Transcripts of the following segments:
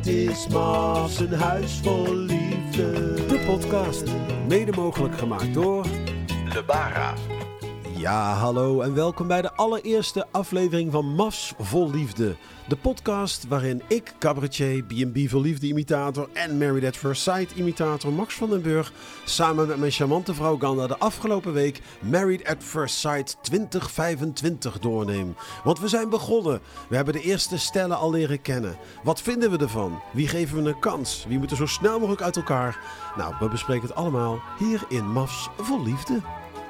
is Mavs een huis vol liefde. De podcast, mede mogelijk gemaakt door Lebara. Ja, hallo en welkom bij de allereerste aflevering van Mavs Vol Liefde. De podcast waarin ik, cabaretier, B&B Vol Liefde imitator en Married at First Sight imitator Max van den Burg samen met mijn charmante vrouw Ganda de afgelopen week Married at First Sight 2025 doorneem. Want we zijn begonnen. We hebben de eerste stellen al leren kennen. Wat vinden we ervan? Wie geven we een kans? Wie moet er zo snel mogelijk uit elkaar? Nou, we bespreken het allemaal hier in Mavs Vol Liefde.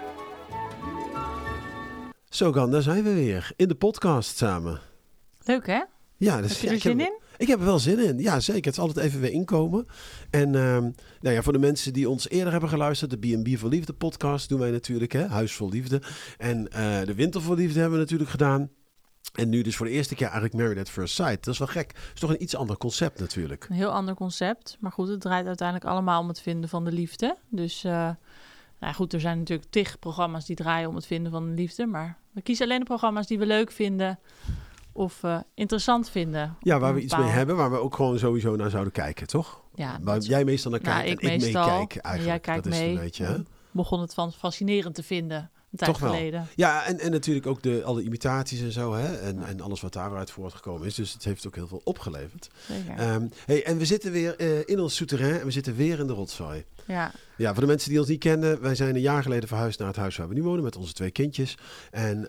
Zo, Gan, daar zijn we weer. In de podcast samen. Leuk, hè? Ja, dus, heb je er zin in? Ik heb er wel zin in. Ja, zeker. Het is altijd even weer inkomen. En nou ja, voor de mensen die ons eerder hebben geluisterd, de B&B Vol Liefde podcast doen wij natuurlijk, hè? Huis Vol Liefde. En de Winter Vol Liefde hebben we natuurlijk gedaan. En nu dus voor de eerste keer eigenlijk Married at First Sight. Dat is wel gek. Het is toch een iets ander concept natuurlijk. Een heel ander concept. Maar goed, het draait uiteindelijk allemaal om het vinden van de liefde. Dus... Nou goed, er zijn natuurlijk tig programma's die draaien om het vinden van de liefde. Maar we kiezen alleen de programma's die we leuk vinden of interessant vinden. Ja, waar we iets mee hebben, waar we ook gewoon sowieso naar zouden kijken, toch? Ja, waar jij meestal naar kijkt en ik meekijk eigenlijk. Jij kijkt dat is mee. Een beetje, hè? Begon het van fascinerend te vinden. Een tijd toch wel. geleden. Ja, en natuurlijk ook alle imitaties en zo, hè? En alles wat daaruit voortgekomen is. Dus het heeft ook heel veel opgeleverd. Zeker. En we zitten weer in ons souterrain en we zitten weer in de rotzooi. Ja. Ja, voor de mensen die ons niet kennen, wij zijn een jaar geleden verhuisd naar het huis waar we nu wonen met onze 2 kindjes. En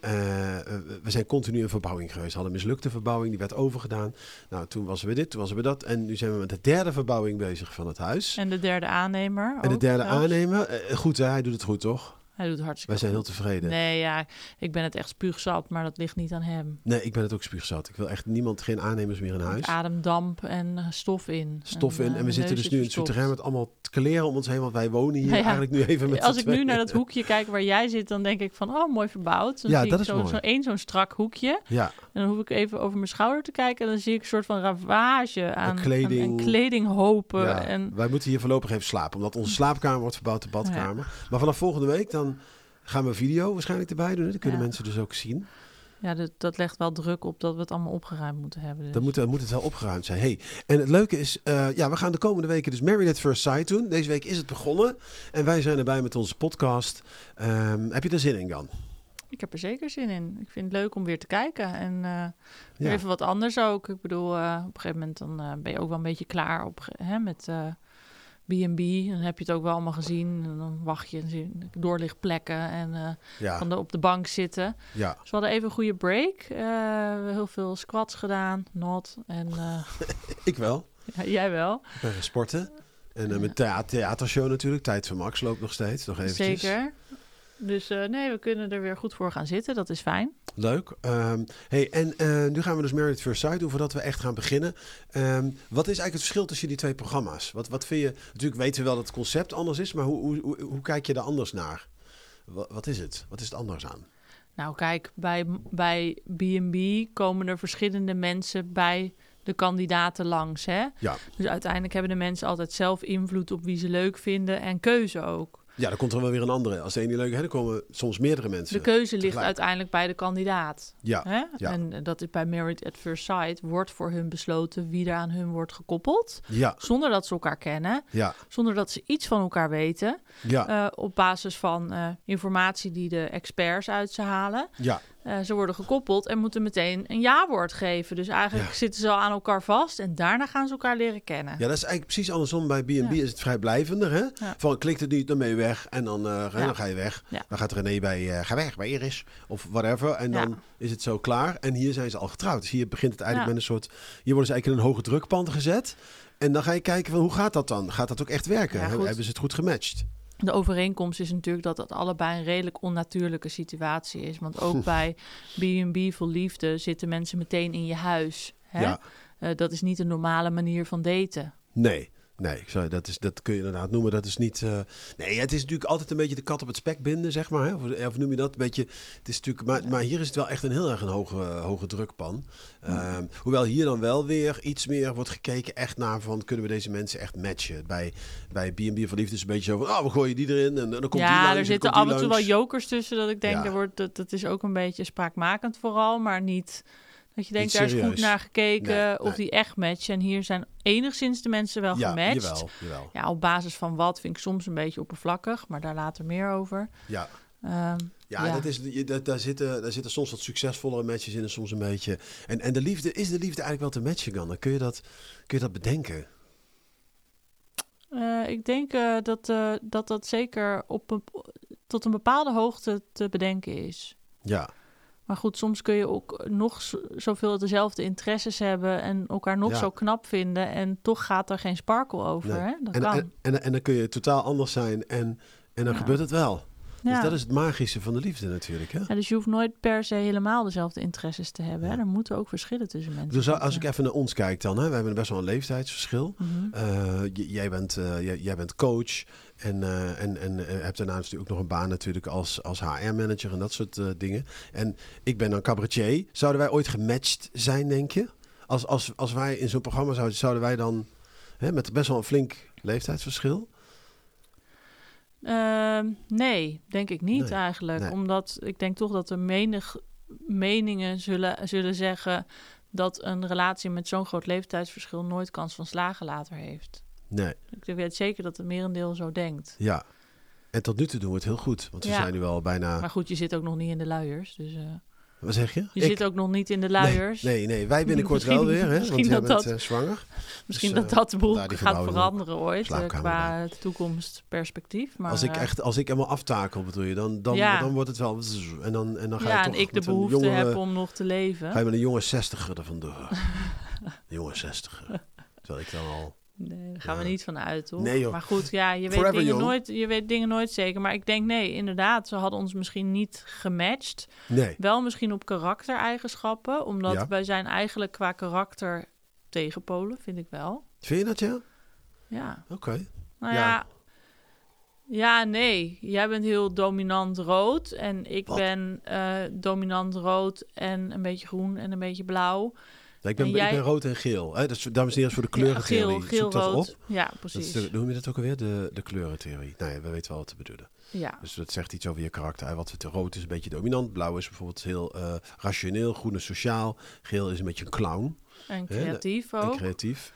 we zijn continu in verbouwing geweest. We hadden een mislukte verbouwing, die werd overgedaan. Nou, toen was we dit, toen was we dat. En nu zijn we met de 3e verbouwing bezig van het huis. En de 3e aannemer ook. En de 3e zelfs. aannemer. Goed, hè? Hij doet het goed, toch? Hij doet het hartstikke Wij zijn heel goed. tevreden. Nee, ja, ik ben het echt spuugzat, maar dat ligt niet aan hem. Nee, ik ben het ook spuugzat. Ik wil echt geen aannemers meer in huis. Ik adem damp en stof in. Stof in. En we zitten dus nu in het souterrain met allemaal kleren om ons heen. Want wij wonen hier eigenlijk nu even met Als z'n ik nu tweeën. naar dat hoekje kijk waar jij zit, dan denk ik van, oh, mooi verbouwd. Dan Ja, zie dat ik is mooi. zo'n strak hoekje. Ja. En dan hoef ik even over mijn schouder te kijken. En dan zie ik een soort van ravage aan kledinghopen. Ja, En... Wij moeten hier voorlopig even slapen. Omdat onze slaapkamer wordt verbouwd, de badkamer. Ja. Maar vanaf volgende week dan gaan we video waarschijnlijk erbij doen. Hè? Dat kunnen mensen dus ook zien. Ja, dat legt wel druk op dat we het allemaal opgeruimd moeten hebben. Dus. Dan moet het wel opgeruimd zijn. Hey, en het leuke is, we gaan de komende weken dus Married at First Sight doen. Deze week is het begonnen. En wij zijn erbij met onze podcast. Heb je er zin in, Jan? Ik heb er zeker zin in. Ik vind het leuk om weer te kijken. En even wat anders ook. Ik bedoel, op een gegeven moment dan ben je ook wel een beetje klaar met... B&B, dan heb je het ook wel allemaal gezien. En dan wacht je en zie je doorlichtplekken en op de bank zitten. Ja. Dus we hadden even een goede break. We hebben heel veel squats gedaan, not. En, ik wel. Ja, jij wel. Ik ben gaan sporten. En met theatershow natuurlijk. Tijd voor Max loopt nog steeds. Nog eventjes. Zeker. Dus we kunnen er weer goed voor gaan zitten. Dat is fijn. Leuk. Nu gaan we dus Married at First Sight doen voordat we echt gaan beginnen. Wat is eigenlijk het verschil tussen die 2 programma's? Wat vind je... Natuurlijk weten we wel dat het concept anders is, maar hoe kijk je er anders naar? Wat is het? Wat is het anders aan? Nou kijk, bij B&B komen er verschillende mensen bij de kandidaten langs. Hè? Ja. Dus uiteindelijk hebben de mensen altijd zelf invloed op wie ze leuk vinden en keuze ook. Ja, dan komt er wel weer een andere. Als de ene niet leuk is, dan komen soms meerdere mensen. De keuze ligt uiteindelijk bij de kandidaat. Ja. Hè? Ja. En dat is bij Married at First Sight. Wordt voor hun besloten wie er aan hun wordt gekoppeld. Ja. Zonder dat ze elkaar kennen. Ja. Zonder dat ze iets van elkaar weten. Ja. Op basis van informatie die de experts uit ze halen. Ja. Ze worden gekoppeld en moeten meteen een ja-woord geven. Dus eigenlijk zitten ze al aan elkaar vast en daarna gaan ze elkaar leren kennen. Ja, dat is eigenlijk precies andersom. Bij B&B is het vrijblijvender. Hè? Ja. Van klikt het niet, dan ben je weg. En dan ga je weg. Ja. Dan gaat René bij ga weg, bij Iris. Of whatever. En dan is het zo klaar. En hier zijn ze al getrouwd. Dus hier begint het eigenlijk met een soort... Hier worden ze eigenlijk in een hoge drukpand gezet. En dan ga je kijken van hoe gaat dat dan? Gaat dat ook echt werken? Hebben ze het goed gematcht? De overeenkomst is natuurlijk dat het allebei een redelijk onnatuurlijke situatie is. Want ook bij B&B Vol Liefde zitten mensen meteen in je huis. Hè? Ja. Dat is niet een normale manier van daten. Nee. Nee, dat kun je inderdaad noemen. Dat is niet. Nee, het is natuurlijk altijd een beetje de kat op het spek binden, zeg maar. Hè? Of noem je dat een beetje. Het is natuurlijk, maar hier is het wel echt een heel erg een hoge drukpan. Hoewel hier dan wel weer iets meer wordt gekeken echt naar van kunnen we deze mensen echt matchen. Bij B&B Vol Liefde is een beetje zo van we gooien die erin en dan komt die langs. Ja, er zitten af en toe wel jokers tussen dat ik denk Ja. dat is ook een beetje spraakmakend vooral, maar niet. Dat je denkt, Niet daar is serieus. goed naar gekeken Nee, of die echt matchen. En hier zijn enigszins de mensen wel gematcht. Jawel. Ja, op basis van wat vind ik soms een beetje oppervlakkig, maar daar later meer over. Ja. Ja. Daar zitten soms wat succesvollere matches in en soms een beetje. En de liefde, is de liefde eigenlijk wel te matchen dan? Dan kun je dat bedenken? Ik denk dat zeker tot een bepaalde hoogte te bedenken is. Ja. Maar goed, soms kun je ook nog zoveel dezelfde interesses hebben en elkaar nog zo knap vinden en toch gaat er geen sparkle over. Nee. Hè? Dat kan. En dan kun je totaal anders zijn en dan gebeurt het wel. Ja. Dus dat is het magische van de liefde natuurlijk. Hè? Ja, dus je hoeft nooit per se helemaal dezelfde interesses te hebben. Hè? Er moeten ook verschillen tussen mensen. Dus als ik even naar ons kijk dan, hè, we hebben best wel een leeftijdsverschil. Mm-hmm. Jij bent coach en hebt daarnaast natuurlijk ook nog een baan natuurlijk als HR-manager en dat soort dingen. En ik ben dan cabaretier. Zouden wij ooit gematcht zijn, denk je? Als wij in zo'n programma zouden wij dan, hè, met best wel een flink leeftijdsverschil... Nee, denk ik niet Nee, eigenlijk. nee. Omdat ik denk toch dat er menig meningen zullen zeggen dat een relatie met zo'n groot leeftijdsverschil nooit kans van slagen later heeft. Nee. Ik weet zeker dat het merendeel zo denkt. Ja. En tot nu toe doen we het heel goed. Want we zijn nu al bijna... Maar goed, je zit ook nog niet in de luiers. Dus, Wat zeg je? je zit ook nog niet in de luiers. Nee. Wij binnenkort wel weer, hè? Want jij bent zwanger. Misschien dus, dat de boel die gaat verbouwing veranderen ooit slaapkamer qua toekomstperspectief. Maar, als ik helemaal aftakel, bedoel je, dan wordt het wel... En dan ga je toch en ik de met een behoefte jongere, heb om nog te leven. Ga je met een jonge 60er er vandoor. Een jonge 60er. Terwijl ik dan al... Nee, daar gaan we niet van uit, toch? Nee, joh. Maar goed, ja, je weet dingen nooit zeker. Maar ik denk, nee, inderdaad, ze hadden ons misschien niet gematcht. Nee. Wel misschien op karaktereigenschappen, omdat wij zijn eigenlijk qua karakter tegenpolen, vind ik wel. Vind je dat, ja? Ja. Oké. Nou ja, nee. Jij bent heel dominant rood en ik ben dominant rood en een beetje groen en een beetje blauw. Ik ben rood en geel. Hè? Dus, dames en heren, voor de kleurentheorie. Geel, zoek rood. dat op. Ja, precies. Hoe noem je dat ook alweer? De kleurentheorie. Nou ja, we weten wel wat te bedoelen. Ja. Dus dat zegt iets over je karakter. Wat rood is een beetje dominant. Blauw is bijvoorbeeld heel rationeel. Groen is sociaal. Geel is een beetje een clown. En creatief ook. En creatief.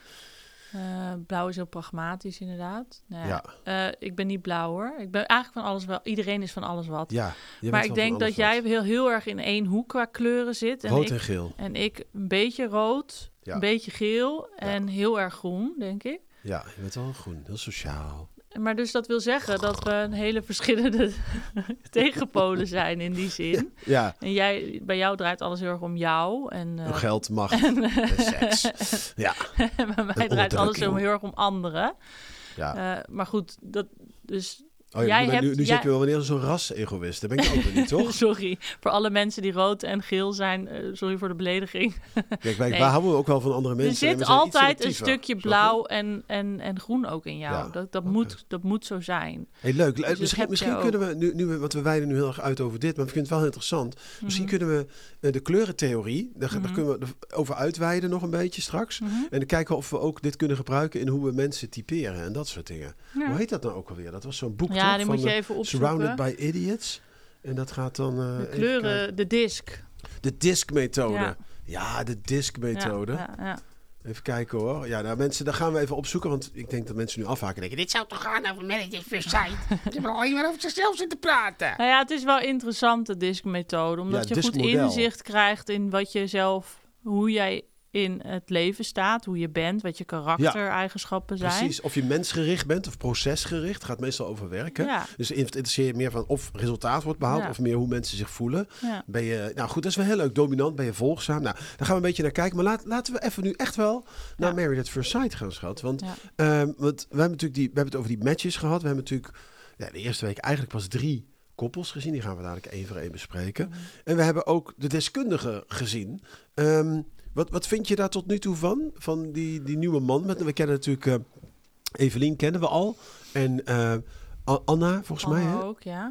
Blauw is heel pragmatisch, inderdaad. Nou ja. Ik ben niet blauw, hoor. Ik ben eigenlijk van alles wel. Iedereen is van alles wat. Ja, maar ik denk dat jij heel erg in één hoek qua kleuren zit. Rood en geel. En ik een beetje rood, een beetje geel en heel erg groen, denk ik. Ja, je bent wel groen. Heel sociaal. Maar dus dat wil zeggen dat we een hele verschillende tegenpolen zijn in die zin. Ja. En bij jou draait alles heel erg om jou. En, geld, macht en seks. Ja. En bij mij draait alles heel erg om anderen. Ja. Maar goed, dat dus... Nu zeg je wel wanneer zo'n ras-egoïst. Dat ben ik ook weer niet, toch? Sorry, voor alle mensen die rood en geel zijn. Sorry voor de belediging. Kijk, wij houden ook wel van andere mensen. Er zit altijd een stukje blauw en groen ook in jou. Ja, dat moet zo zijn. Hey, leuk. Dus misschien kunnen we, want we wijden nu heel erg uit over dit, maar ik vind het wel heel interessant. Misschien kunnen we de kleurentheorie, daar kunnen we over uitweiden nog een beetje straks. En dan kijken of we ook dit kunnen gebruiken in hoe we mensen typeren en dat soort dingen. Ja. Hoe heet dat nou ook alweer? Dat was zo'n boek. Ja, die moet je even opzoeken. Surrounded by Idiots. En dat gaat dan... de kleuren, de disc. De disc-methode. Ja, de disc-methode. Ja. Even kijken hoor. Ja, nou mensen, daar gaan we even opzoeken. Want ik denk dat mensen nu afhaken en denken... Dit zou toch gaan over managing first sight? Ze hebben al alleen maar over zichzelf zitten praten. Nou ja, het is wel interessant, de disc-methode. Omdat je goed inzicht krijgt in wat je zelf... Hoe jij in het leven staat, hoe je bent, wat je karaktereigenschappen zijn. Precies, of je mensgericht bent of procesgericht, gaat meestal over werken. Ja. Dus interesseer je meer van of resultaat wordt behaald of meer hoe mensen zich voelen. Ja. Ben je, nou goed, dat is wel heel leuk. Dominant, ben je volgzaam. Nou, daar gaan we een beetje naar kijken. Maar laten we even nu echt wel naar Married at First Sight gaan, schat. Want we hebben natuurlijk het over die matches gehad. We hebben natuurlijk de eerste week eigenlijk pas 3 koppels gezien. Die gaan we dadelijk 1 voor 1 bespreken. En we hebben ook de deskundigen gezien. Wat vind je daar tot nu toe van? Van die nieuwe man? We kennen natuurlijk... Evelien kennen we al. En Anna, volgens mij. Hè? Ook, ja.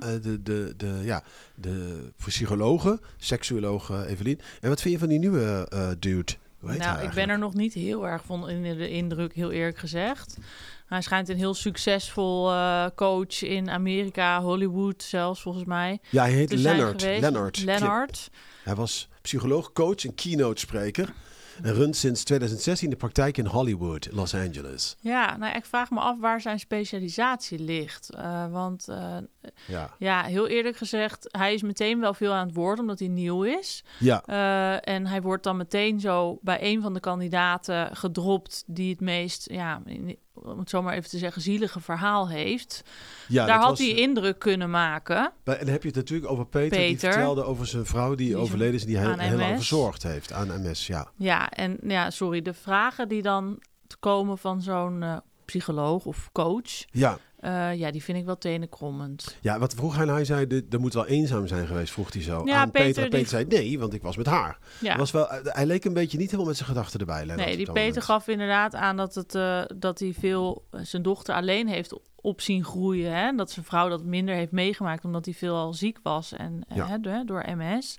De psychologe, seksuologe Evelien. En wat vind je van die nieuwe dude? Hoe heet hij Nou, ik ben eigenlijk? er nog niet heel erg van in de indruk, heel eerlijk gezegd. Hij schijnt een heel succesvol coach in Amerika, Hollywood zelfs volgens mij. Ja, hij heet te zijn Leonard. geweest. Leonard. Hij was psycholoog, coach en keynote spreker. En runt sinds 2016 de praktijk in Hollywood, Los Angeles. Ja, nou, ik vraag me af waar zijn specialisatie ligt. Want Ja. heel eerlijk gezegd, hij is meteen wel veel aan het woord omdat hij nieuw is. Ja. En hij wordt dan meteen zo bij een van de kandidaten gedropt die het meest, om het zo maar even te zeggen, zielige verhaal heeft. Ja, Daar dat had was, hij indruk kunnen maken. En dan heb je het natuurlijk over Peter. Die Peter. vertelde over zijn vrouw die overleden is en die aan heel lang MS. verzorgd heeft aan MS. Ja. De vragen die dan komen van zo'n psycholoog of coach, Ja. die vind ik wel tenenkrommend. Ja, wat vroeg hij? Hij zei, er moet wel eenzaam zijn geweest, vroeg hij zo. Ja, aan Peter. die- Peter zei, nee, want ik was met haar. Ja. Hij leek een beetje niet helemaal met zijn gedachten erbij. Lennart, Nee, op die dat Peter moment. gaf inderdaad aan dat hij veel zijn dochter alleen heeft op zien groeien. Hè? Dat zijn vrouw dat minder heeft meegemaakt omdat hij veel al ziek was en door MS.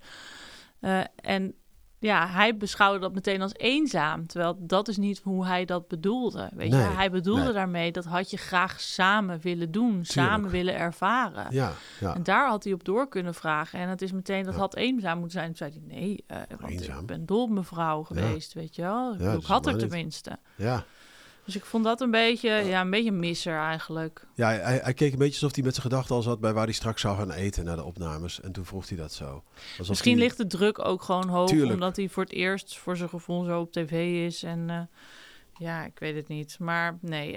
Hij beschouwde dat meteen als eenzaam. Terwijl dat is niet hoe hij dat bedoelde. Weet je? Hij bedoelde daarmee dat had je graag samen willen doen. Samen willen ervaren. Ja. En daar had hij op door kunnen vragen. En het is meteen, dat had eenzaam moeten zijn. Toen zei hij, nee, want Eenzaam. ik ben dol op mijn vrouw geweest, weet je wel. Ik dat is had er helemaal niet. tenminste. Ja. Dus ik vond dat een beetje een misser eigenlijk. Ja, hij keek een beetje alsof hij met zijn gedachten al zat bij waar hij straks zou gaan eten na de opnames. En toen vroeg hij dat zo. Alsof Misschien hij... ligt de druk ook gewoon hoog, Tuurlijk. omdat hij voor het eerst voor zijn gevoel zo op tv is. En ik weet het niet. Maar nee,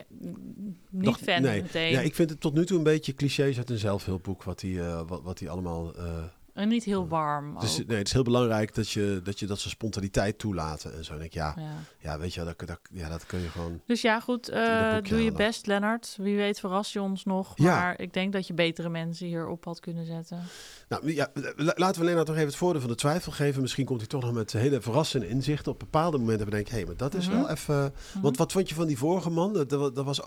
niet fan meteen. Ja, ik vind het tot nu toe een beetje clichés uit een zelfhulpboek wat hij allemaal... En niet heel warm Dus, ook. nee, het is heel belangrijk dat je dat zijn spontaniteit toelaten en zo. En ik weet je, dat kun je gewoon... Dus ja, goed, in dat boekje doe je halen. best, Lennart. Wie weet verras je ons nog. Ja. Maar ik denk dat je betere mensen hierop had kunnen zetten. Nou ja, laten we Lennart nog even het voordeel van de twijfel geven. Misschien komt hij toch nog met hele verrassende inzichten. Op bepaalde momenten bedenk ik, maar dat is wel even... Want wat vond je van die vorige man? Dat was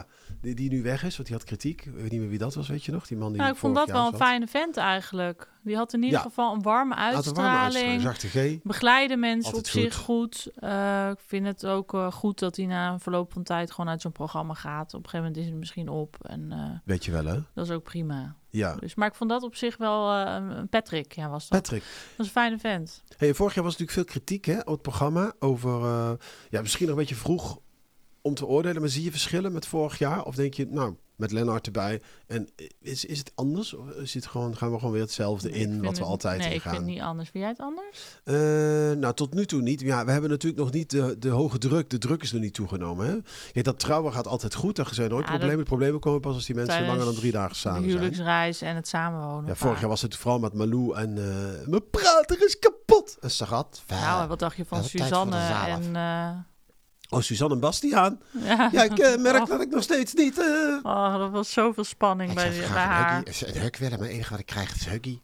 die nu weg is, want die had kritiek. Ik weet niet meer wie dat was, weet je nog? Die man die Nou, ik vond dat vorig jaar wel een zat. fijne vent eigenlijk. Die had in ieder geval een warme Had een warme uitstraling. zachte G. Begeleiden mensen Altijd op zich goed. Ik vind het ook goed dat hij na een verloop van tijd gewoon uit zo'n programma gaat. Op een gegeven moment is het misschien op. En Weet je wel, hè? dat is ook prima. Ja. Dus, maar ik vond dat op zich wel... Patrick, was dat. Patrick. Dat is een fijne vent. Hey, vorig jaar was natuurlijk veel kritiek op het programma over... misschien nog een beetje vroeg om te oordelen. Maar zie je verschillen met vorig jaar? Of denk je, nou, met Lennart erbij. En is het anders? Of is het gaan we gewoon weer hetzelfde wat we altijd Nee, ingaan? ik vind het niet anders. Vind jij het anders? Nou, tot nu toe niet. Ja, we hebben natuurlijk nog niet de hoge druk. De druk is nog niet toegenomen. Hè? Kijk, dat trouwen gaat altijd goed. Daar zijn nooit problemen. De problemen komen pas als die mensen langer dan 3 dagen samen de zijn. huwelijksreis en het samenwonen. Ja, vorig jaar was het vooral met Malou en mijn prater is kapot. En Sagat. Nou, en wat dacht je van Suzanne en... Oh, Suzanne en Bastiaan. Ja, ik merk dat ik nog steeds niet... er was zoveel spanning bij haar. Een hug willen, maar het enige wat ik krijg is huggy.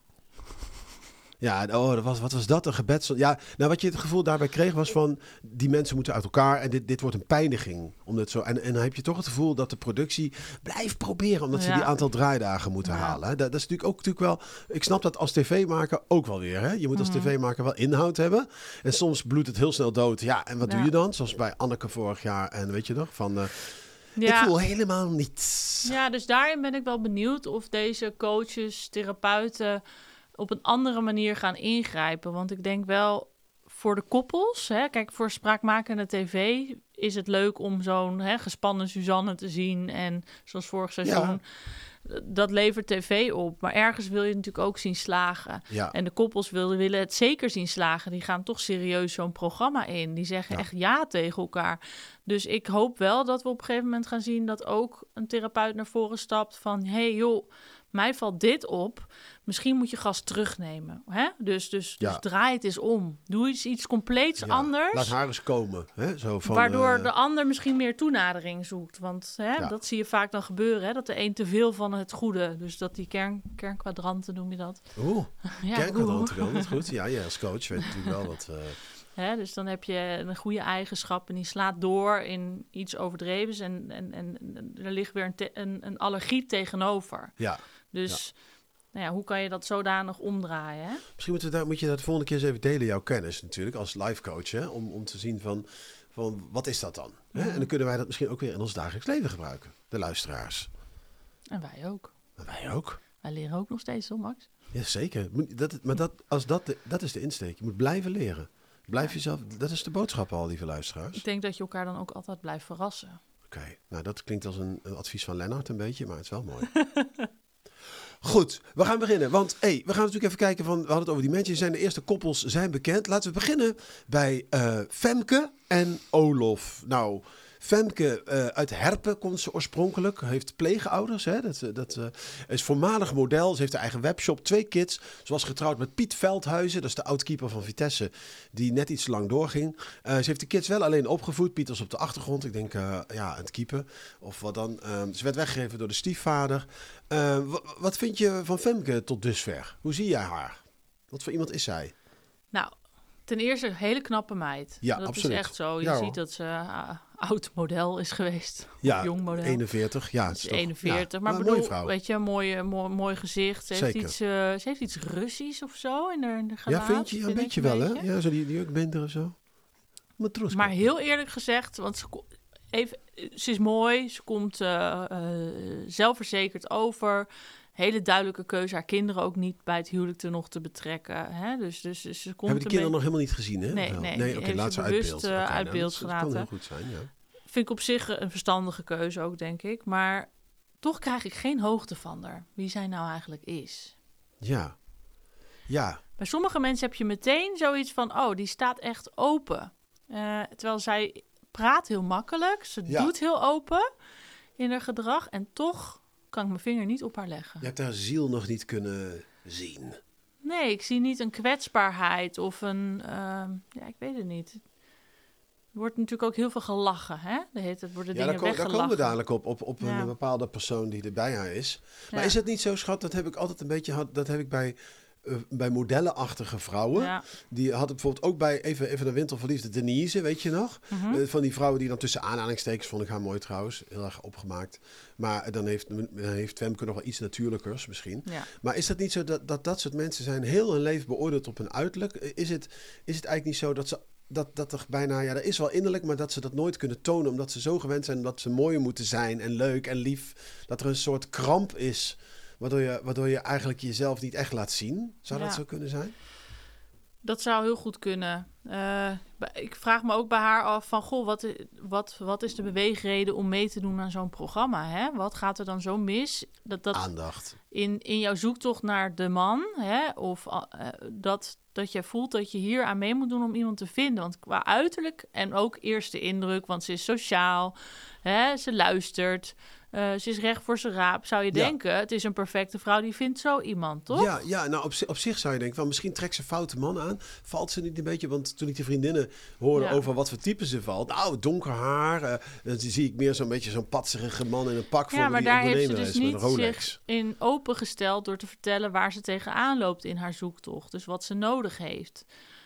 Ja, wat was dat? Een gebed? Ja, nou, wat je het gevoel daarbij kreeg was van... die mensen moeten uit elkaar en dit wordt een pijniging. Omdat zo, en dan heb je toch het gevoel dat de productie blijft proberen... omdat ze die aantal draaidagen moeten halen. Hè? Dat is natuurlijk wel... Ik snap dat als tv-maker ook wel weer. Hè? Je moet als tv-maker wel inhoud hebben. En soms bloedt het heel snel dood. Ja, en wat doe je dan? Zoals bij Anneke vorig jaar. En weet je nog, van... Ik voel helemaal niets. Ja, dus daarin ben ik wel benieuwd of deze coaches, therapeuten... op een andere manier gaan ingrijpen. Want ik denk wel voor de koppels... Kijk, voor spraakmakende tv is het leuk om zo'n gespannen Suzanne te zien. En zoals vorig seizoen... Dat levert tv op. Maar ergens wil je natuurlijk ook zien slagen. Ja. En de koppels willen het zeker zien slagen. Die gaan toch serieus zo'n programma in. Die zeggen echt ja tegen elkaar. Dus ik hoop wel dat we op een gegeven moment gaan zien... dat ook een therapeut naar voren stapt van... hey joh, mij valt dit op. Misschien moet je gas terugnemen. Hè? Dus draai het eens om. Doe iets compleets anders. Laat haar eens komen. Hè? Zo van, waardoor de ander misschien meer toenadering zoekt. Want dat zie je vaak dan gebeuren. Hè? Dat de een te veel van het goede. Dus dat die kernkwadranten noem je dat. Kernkwadranten wel. Dat goed. Ja, als coach weet natuurlijk wel wat... Dus dan heb je een goede eigenschap en die slaat door in iets overdrevens. En er ligt weer een allergie tegenover. Ja. Dus nou ja, hoe kan je dat zodanig omdraaien? Hè? Misschien moet je dat de volgende keer eens even delen, jouw kennis natuurlijk, als life coach. Hè? Om te zien van wat is dat dan? Hè? En dan kunnen wij dat misschien ook weer in ons dagelijks leven gebruiken. De luisteraars. En wij ook. Wij leren ook nog steeds, toch, Max? Jazeker. Dat is de insteek. Je moet blijven leren. Blijf jezelf, dat is de boodschap al, lieve luisteraars. Ik denk dat je elkaar dan ook altijd blijft verrassen. Oké, nou dat klinkt als een advies van Lennart een beetje, maar het is wel mooi. Goed, we gaan beginnen. Want we gaan natuurlijk even kijken we hadden het over die mensen. De eerste koppels zijn bekend. Laten we beginnen bij Femke en Olof. Nou, Femke uit Herpen komt ze oorspronkelijk. Heeft pleegouders. Hè? Dat is voormalig model. Ze heeft haar eigen webshop. 2 kids. Ze was getrouwd met Piet Veldhuizen. Dat is de oud-keeper van Vitesse. Die net iets te lang doorging. Ze heeft de kids wel alleen opgevoed. Piet was op de achtergrond. Ik denk aan het keeper. Of wat dan. Ze werd weggegeven door de stiefvader. Wat vind je van Femke tot dusver? Hoe zie jij haar? Wat voor iemand is zij? Nou, ten eerste een hele knappe meid. Ja, dat absoluut. is echt zo. Je ziet dat ze oud model is geweest. Ja, jong model. 41. Ja, het is 41. Ja, maar bedoel, mooie vrouw. Weet je, mooi gezicht. Ze heeft iets Russisch of zo in de gelaat. Ja, vind je? Een beetje wel, hè? Ja, zo die jukbinder of zo. Maar heel eerlijk gezegd, want ze is mooi. Ze komt zelfverzekerd over. Hele duidelijke keuze. Haar kinderen ook niet bij het huwelijk nog te betrekken. Hè? Dus ze komt hebben de kinderen nog helemaal niet gezien, hè? Nee, oké, laat ze uit beeld. Uit beeld gelaten. Dat kan heel goed zijn, ja. Vind ik op zich een verstandige keuze ook, denk ik. Maar toch krijg ik geen hoogte van haar. Wie zij nou eigenlijk is. Ja. Bij sommige mensen heb je meteen zoiets van... die staat echt open. Terwijl zij praat heel makkelijk. Ze doet heel open in haar gedrag. En toch kan ik mijn vinger niet op haar leggen. Je hebt haar ziel nog niet kunnen zien. Nee, ik zie niet een kwetsbaarheid of een... ik weet het niet. Er wordt natuurlijk ook heel veel gelachen, hè? Het worden dingen weggelachen. Daar komen we dadelijk op een bepaalde persoon die er bij haar is. Maar is het niet zo, schat? Dat heb ik altijd een beetje gehad. Dat heb ik bij modellenachtige vrouwen. Ja. Die had ik bijvoorbeeld ook bij, even de winterverliefde Denise, weet je nog? Mm-hmm. Van die vrouwen die dan tussen aanhalingstekens, vond ik haar mooi trouwens, heel erg opgemaakt. Maar dan heeft Femke nog wel iets natuurlijkers misschien. Ja. Maar is dat niet zo dat soort mensen zijn heel hun leven beoordeeld op hun uiterlijk? Is het eigenlijk niet zo dat er bijna, er is wel innerlijk, maar dat ze dat nooit kunnen tonen, omdat ze zo gewend zijn dat ze mooi moeten zijn en leuk en lief, dat er een soort kramp is, waardoor je eigenlijk jezelf niet echt laat zien. Zou dat zo kunnen zijn? Dat zou heel goed kunnen. Ik vraag me ook bij haar af van... wat is de beweegreden om mee te doen aan zo'n programma? Hè? Wat gaat er dan zo mis? Dat aandacht. In jouw zoektocht naar de man... Hè? Of dat je voelt dat je hier aan mee moet doen om iemand te vinden. Want qua uiterlijk en ook eerste indruk... want ze is sociaal, hè? Ze luistert... ze is recht voor zijn raap. Zou je denken, het is een perfecte vrouw die vindt zo iemand, toch? Ja, nou op zich zou je denken, van misschien trekt ze foute man aan. Valt ze niet een beetje, want toen ik de vriendinnen hoorde over wat voor type ze valt. Nou, donker haar. Dan zie ik meer zo'n beetje zo'n patserige man in een pak voor maar die daar heeft ondernemer ze dus is met een niet Rolex. zich in opengesteld door te vertellen waar ze tegenaan loopt in haar zoektocht. Dus wat ze nodig heeft.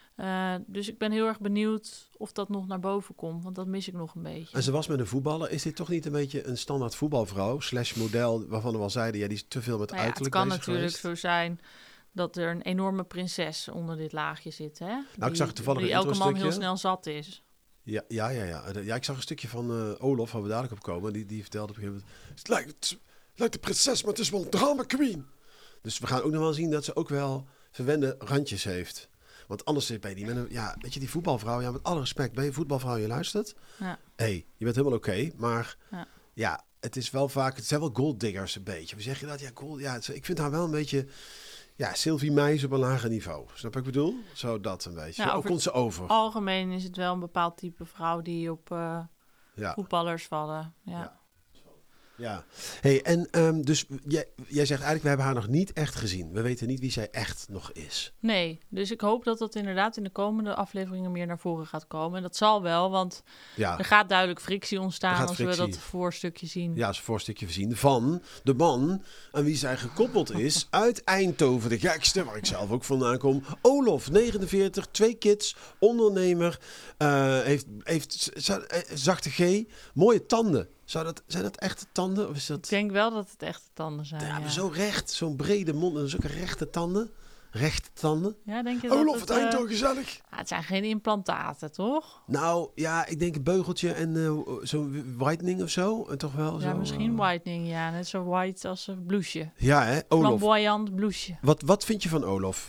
Dus ik ben heel erg benieuwd of dat nog naar boven komt, want dat mis ik nog een beetje. En ze was met een voetballer. Is dit toch niet een beetje een standaard voetbalvrouw / model waarvan we al zeiden, die is te veel met uiterlijk bezig geweest? Het kan natuurlijk zo zijn dat er een enorme prinses onder dit laagje zit, hè? Nou, ik zag toevallig die elke man heel snel zat is. Ja, ik zag een stukje van Olof, waar we dadelijk op komen. Die vertelde op een gegeven moment, het lijkt de prinses, maar het is wel een drama queen. Dus we gaan ook nog wel zien dat ze ook wel verwende randjes heeft. Want anders zit bij die weet je, die voetbalvrouw, met alle respect, ben je voetbalvrouw, je luistert. Ja. Je bent helemaal oké, maar het is wel vaak, het zijn wel golddiggers een beetje. Hoe zeg je dat? Ja, gold, ik vind haar wel een beetje, Sylvie Meijs op een lager niveau. Snap wat ik bedoel? Zo dat een beetje. Hoe komt ze over? Algemeen is het wel een bepaald type vrouw die op voetballers vallen. Ja. Hey, en dus jij zegt eigenlijk, we hebben haar nog niet echt gezien. We weten niet wie zij echt nog is. Nee, dus ik hoop dat dat inderdaad in de komende afleveringen meer naar voren gaat komen. En dat zal wel, want er gaat duidelijk frictie ontstaan als we dat voorstukje zien. Ja, als voorstukje zien van de man aan wie zij gekoppeld is uit Eindhoven. De gekste, waar ik zelf ook vandaan kom. Olof, 49, 2 kids, ondernemer, heeft zachte G, mooie tanden. Zijn dat echte tanden? Of is dat... Ik denk wel dat het echte tanden zijn. Ja, maar zo recht. Zo'n brede mond en zulke rechte tanden. Rechte tanden. Ja, denk je Olof, dat het eind toch gezellig. Het zijn geen implantaten, toch? Nou, ja, ik denk een beugeltje en zo'n whitening of zo. En toch wel zo... Ja, misschien whitening, ja. Net zo white als een blouseje. Ja, hè? Olof. Flamboyant blouseje. Wat vind je van Olof?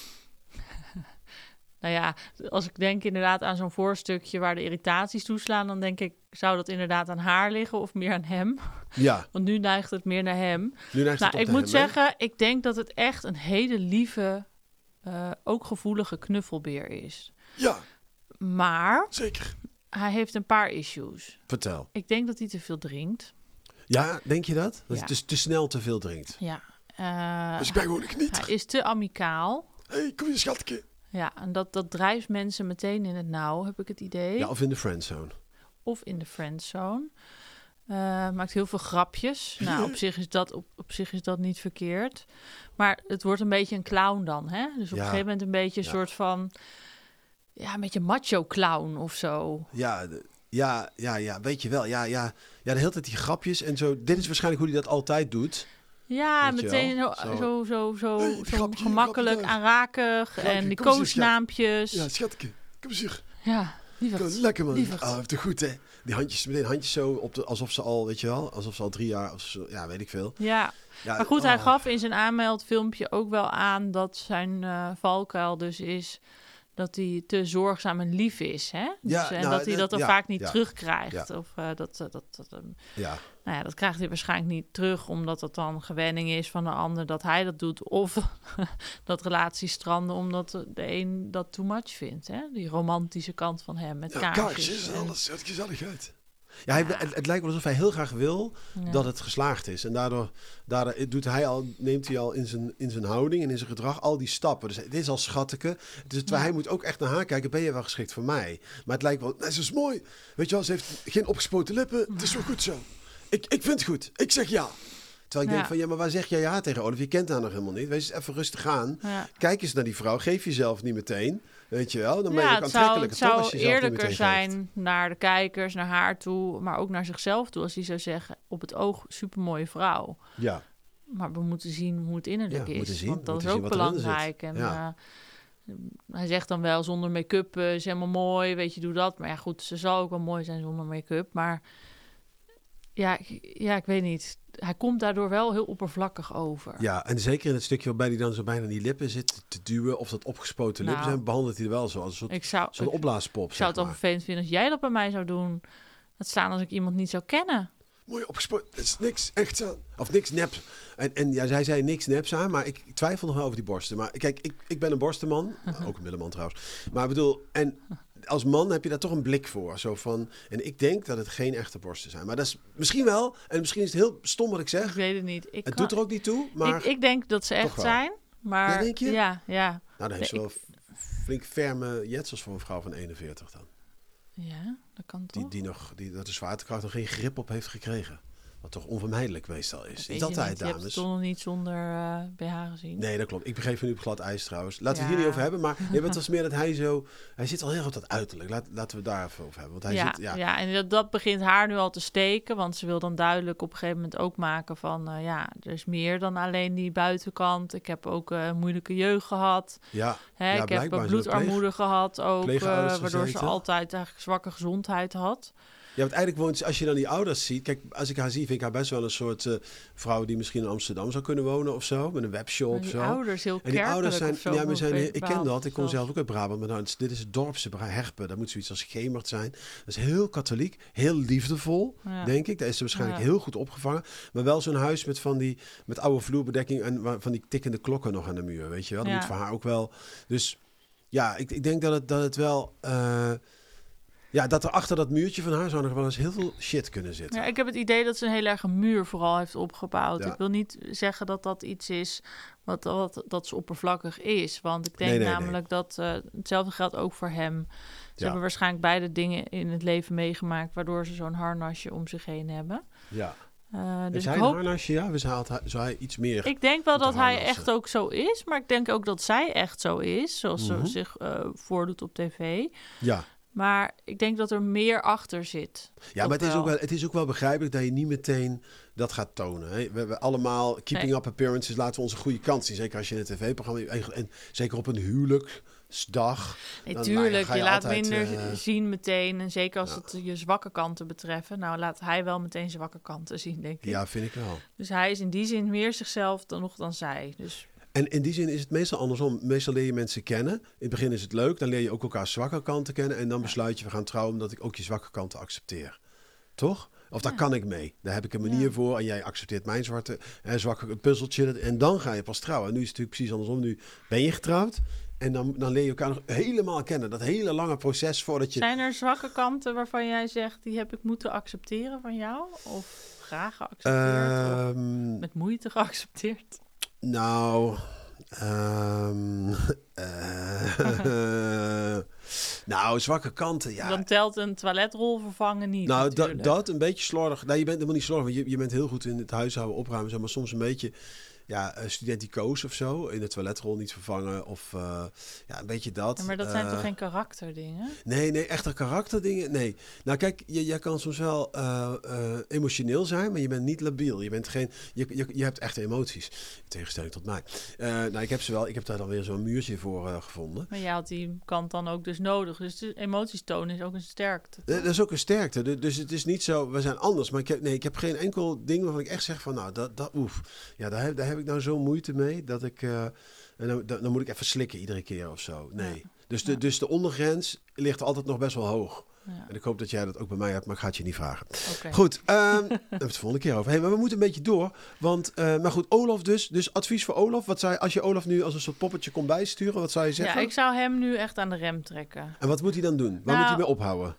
Nou ja, als ik denk inderdaad aan zo'n voorstukje waar de irritaties toeslaan, dan denk ik, zou dat inderdaad aan haar liggen of meer aan hem? Ja. Want nu neigt het meer naar hem. Ik moet zeggen, ik denk dat het echt een hele lieve, ook gevoelige knuffelbeer is. Ja. Maar Zeker. hij heeft een paar issues. Vertel. Ik denk dat hij te veel drinkt. Ja, denk je dat? Dat Ja. hij dus te snel te veel drinkt. Ja. Dus ik ben gewoon niet. Hij is te amicaal. Hey, kom je schatje. Ja, en dat drijft mensen meteen in het nauw, heb ik het idee. Ja, of in de friendzone. Of in de friendzone. Maakt heel veel grapjes. Nou, op zich is dat niet verkeerd. Maar het wordt een beetje een clown dan, hè? Dus op een gegeven moment een beetje een soort van... Ja, een beetje macho clown of zo. Ja, weet je wel. Ja, de hele tijd die grapjes en zo. Dit is waarschijnlijk hoe hij dat altijd doet. Ja, Weet meteen zo grapje, gemakkelijk grapje aanrakig. En die koosnaampjes. Ja, schatje. Kom eens hier. Ja, lieverd. Lekker man. Lieverd. Oh, toch goed hè. Die handjes zo alsof ze al, weet je wel, alsof ze al 3 jaar, of zo, ja, weet ik veel. Ja, maar goed, hij gaf in zijn aanmeldfilmpje ook wel aan dat zijn valkuil dus is dat hij te zorgzaam en lief is, hè? Dus, Ja, en dat hij dat dan vaak niet terugkrijgt. Ja. Of nou ja, dat krijgt hij waarschijnlijk niet terug, omdat het dan gewenning is van de ander dat hij dat doet. Of dat relaties stranden omdat de een dat too much vindt, hè? Die romantische kant van hem met kaarsjes. En alles, het gezellig uit. Ja, het lijkt wel alsof hij heel graag wil dat het geslaagd is. En daardoor neemt hij al in zijn houding en in zijn gedrag al die stappen. Dus dit is al schatteke. Dus hij moet ook echt naar haar kijken. Ben je wel geschikt voor mij? Maar het lijkt wel, ze is mooi. Weet je wel, ze heeft geen opgespoten lippen. Het is wel goed zo. Ik vind het goed. Ik zeg ja. Terwijl ik denk van, ja, maar waar zeg jij ja tegen Olaf? Je kent haar nog helemaal niet. Wees eens even rustig aan. Ja. Kijk eens naar die vrouw. Geef jezelf niet meteen. Weet je wel? Dan ben je ook aantrekkelijker. Het zou eerlijker zijn naar de kijkers, naar haar toe, maar ook naar zichzelf toe. Als hij zou zeggen, op het oog supermooie vrouw. Ja. Maar we moeten zien hoe het innerlijk is. Want dat is ook belangrijk. En hij zegt dan wel, zonder make-up is helemaal mooi. Weet je, doe dat. Maar ja, goed, ze zal ook wel mooi zijn zonder make-up. Maar ja, ik weet niet. Hij komt daardoor wel heel oppervlakkig over. Ja, en zeker in het stukje waarbij hij dan zo bijna die lippen zit te duwen, of dat opgespoten lippen zijn, behandelt hij er wel zo als een soort opblaaspop. Ik zou het toch vervelend vinden als jij dat bij mij zou doen. Dat staan als ik iemand niet zou kennen. Mooi opgespoten, het is niks echt aan. Of niks neps. En ja, zij zei niks neps aan, maar ik twijfel nog wel over die borsten. Maar kijk, ik ben een borstenman, ook een middelman trouwens. Maar ik bedoel, en als man heb je daar toch een blik voor. Zo van, en ik denk dat het geen echte borsten zijn. Maar dat is misschien wel, en misschien is het heel stom wat ik zeg. Ik weet het niet. Het doet er ook niet toe, maar ik denk dat ze echt zijn. Maar ja, denk je? Ja. Nou, dan heeft ze wel flink ferme jetsels voor een vrouw van 41 dan. Ja, dat kan toch? Dat de zwaartekracht nog geen grip op heeft gekregen. Wat toch onvermijdelijk meestal is. Niet altijd, dames. Je hebt het toch nog niet zonder BH gezien? Nee, dat klopt. Ik begreep van nu op glad ijs trouwens. Laten we het hier niet over hebben. Maar het was meer dat hij zit al heel goed dat uiterlijk. Laten we het daar even over hebben. Want hij zit, en dat begint haar nu al te steken. Want ze wil dan duidelijk op een gegeven moment ook maken van... er is meer dan alleen die buitenkant. Ik heb ook een moeilijke jeugd gehad. Ik heb bloedarmoede gehad ook. Waardoor ze altijd eigenlijk zwakke gezondheid had. Ja, want eigenlijk woont ze, als je dan die ouders ziet... Kijk, als ik haar zie, vind ik haar best wel een soort vrouw... die misschien in Amsterdam zou kunnen wonen of zo. Met een webshop. Die ouders heel kerkelijk. En die ouders zijn... ik ken dat. Ik kom zelf ook uit Brabant. Maar dit is het dorpse Herpen. Dat moet zoiets als Gemert zijn. Dat is heel katholiek. Heel liefdevol, denk ik. Daar is ze waarschijnlijk heel goed opgevangen. Maar wel zo'n huis met oude vloerbedekking... en van die tikkende klokken nog aan de muur. Weet je wel? Dat moet voor haar ook wel... Dus ja, ik denk dat het wel... dat er achter dat muurtje van haar zou nog wel eens heel veel shit kunnen zitten. Ja, ik heb het idee dat ze een heel erg een muur vooral heeft opgebouwd. Ja. Ik wil niet zeggen dat dat iets is dat ze oppervlakkig is. Want ik denk namelijk dat hetzelfde geldt ook voor hem. Ze hebben waarschijnlijk beide dingen in het leven meegemaakt... waardoor ze zo'n harnasje om zich heen hebben. Ja. Dus een harnasje, ja? Zou hij iets meer... Ik denk wel dat hij echt ook zo is. Maar ik denk ook dat zij echt zo is. Zoals ze zich voordoet op tv. Ja. Maar ik denk dat er meer achter zit. Ja, maar het is ook wel begrijpelijk dat je niet meteen dat gaat tonen. Hè? We allemaal, keeping up appearances, laten we onze goede kant zien. Zeker als je in een tv-programma... En zeker op een huwelijksdag. Natuurlijk, je laat minder zien meteen. En zeker als het je zwakke kanten betreffen. Nou, laat hij wel meteen zwakke kanten zien, denk ik. Ja, vind ik wel. Dus hij is in die zin meer zichzelf dan zij. Dus... En in die zin is het meestal andersom. Meestal leer je mensen kennen. In het begin is het leuk. Dan leer je ook elkaar zwakke kanten kennen. En dan besluit je, we gaan trouwen omdat ik ook je zwakke kanten accepteer. Toch? Of daar kan ik mee. Daar heb ik een manier voor. En jij accepteert mijn zwakke puzzeltje. En dan ga je pas trouwen. En nu is het natuurlijk precies andersom. Nu ben je getrouwd. En dan leer je elkaar nog helemaal kennen. Dat hele lange proces voordat je... Zijn er zwakke kanten waarvan jij zegt, die heb ik moeten accepteren van jou? Of graag geaccepteerd? Of met moeite geaccepteerd? Nou... nou, zwakke kanten, ja. Dan telt een toiletrol vervangen niet. Nou, dat een beetje slordig. Nou, je bent helemaal niet slordig. Want je bent heel goed in het huishouden, opruimen. Zeg maar soms een beetje... Ja, studenticoos of zo. In de toiletrol niet vervangen. Of een beetje dat. Ja, maar dat zijn toch geen karakterdingen? Nee, echte karakterdingen. Nee. Nou kijk, jij kan soms wel emotioneel zijn, maar je bent niet labiel. Je bent geen... Je hebt echte emoties. In tegenstelling tot mij. Nou, ik heb ze wel. Ik heb daar dan weer zo'n muurtje voor gevonden. Maar jij had die kant dan ook dus nodig. Dus de emoties tonen is ook een sterkte. Dat is ook een sterkte. Dus het is niet zo, we zijn anders. Maar ik heb geen enkel ding waarvan ik echt zeg van, nou, Ja, daar heb ik nou zo moeite mee dat ik... dan moet ik even slikken iedere keer of zo. Nee. Ja. Dus de ondergrens ligt altijd nog best wel hoog. Ja. En ik hoop dat jij dat ook bij mij hebt, maar ik ga het je niet vragen. Okay. Goed, daar hebben we het de volgende keer over. Hey, maar we moeten een beetje door. Want, maar goed, Olaf dus. Dus advies voor Olaf. Als je Olaf nu als een soort poppetje kon bijsturen, wat zou je zeggen? Ja, ik zou hem nu echt aan de rem trekken. En wat moet hij dan doen? Waar moet hij mee ophouden?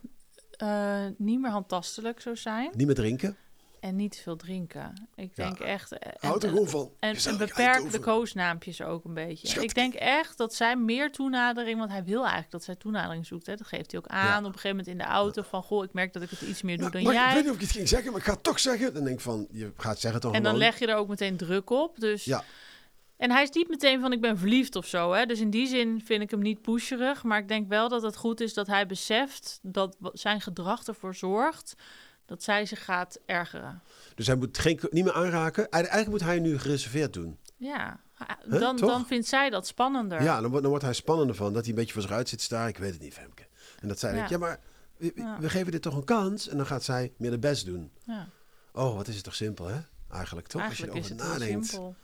Niet meer handtastelijk zo zijn. Niet meer drinken? En niet te veel drinken. Ik denk echt... Houd er gewoon van. En beperk de koosnaampjes ook een beetje. Schat. Ik denk echt dat zij meer toenadering... Want hij wil eigenlijk dat zij toenadering zoekt. Hè. Dat geeft hij ook aan op een gegeven moment in de auto. Van, goh, ik merk dat ik het iets meer doe dan jij. Ik weet niet of ik het ging zeggen, maar ik ga het toch zeggen. Dan denk ik van, je gaat zeggen toch en gewoon. Dan leg je er ook meteen druk op. Dus... Ja. En hij is niet meteen van, ik ben verliefd of zo. Hè? Dus in die zin vind ik hem niet pusherig. Maar ik denk wel dat het goed is dat hij beseft... dat zijn gedrag ervoor zorgt... dat zij zich gaat ergeren. Dus hij moet niet meer aanraken. Eigenlijk moet hij nu gereserveerd doen. Ja, dan vindt zij dat spannender. Ja, dan wordt hij spannender van. Dat hij een beetje voor zich uit zit te staren. Ik weet het niet, Femke. En dat zij denkt, maar we geven dit toch een kans. En dan gaat zij meer de best doen. Ja. Oh, wat is het toch simpel, hè? Eigenlijk toch? Eigenlijk als je erover nadenkt. Simpel.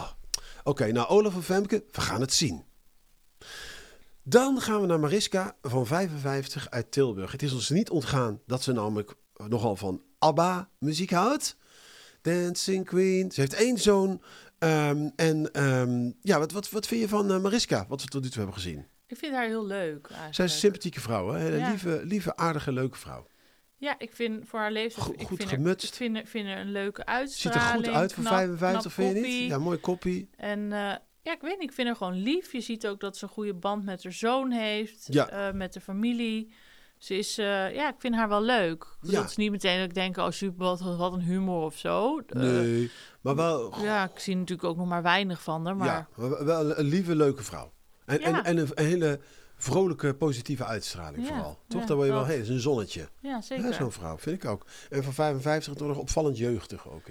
Oké, nou Olaf en Femke, we gaan het zien. Dan gaan we naar Mariska van 55 uit Tilburg. Het is ons niet ontgaan dat ze namelijk nogal van ABBA muziek houdt. Dancing Queen. Ze heeft 1 zoon. Wat vind je van Mariska? Wat we tot nu toe hebben gezien. Ik vind haar heel leuk eigenlijk. Zij is een sympathieke vrouw. Hè? Een lieve, aardige, leuke vrouw. Ja, ik vind voor haar leeftijd... Goed gemutst. Ik vind haar een leuke uitstraling. Ziet er goed uit voor 55, vind je niet? Ja, mooi koppie. En ik weet niet, ik vind haar gewoon lief. Je ziet ook dat ze een goede band met haar zoon heeft. Met de familie. Ze is, ik vind haar wel leuk. Dus dat is niet meteen dat ik denk, oh super, wat een humor of zo. Nee, maar wel... Ja, ik zie natuurlijk ook nog maar weinig van haar. Maar... Ja, maar wel een lieve, leuke vrouw. En een hele vrolijke, positieve uitstraling vooral. Toch? Daar word je wel, dat is een zonnetje. Ja, zeker. Ja, zo'n vrouw, vind ik ook. En van 55 toch nog opvallend jeugdig ook.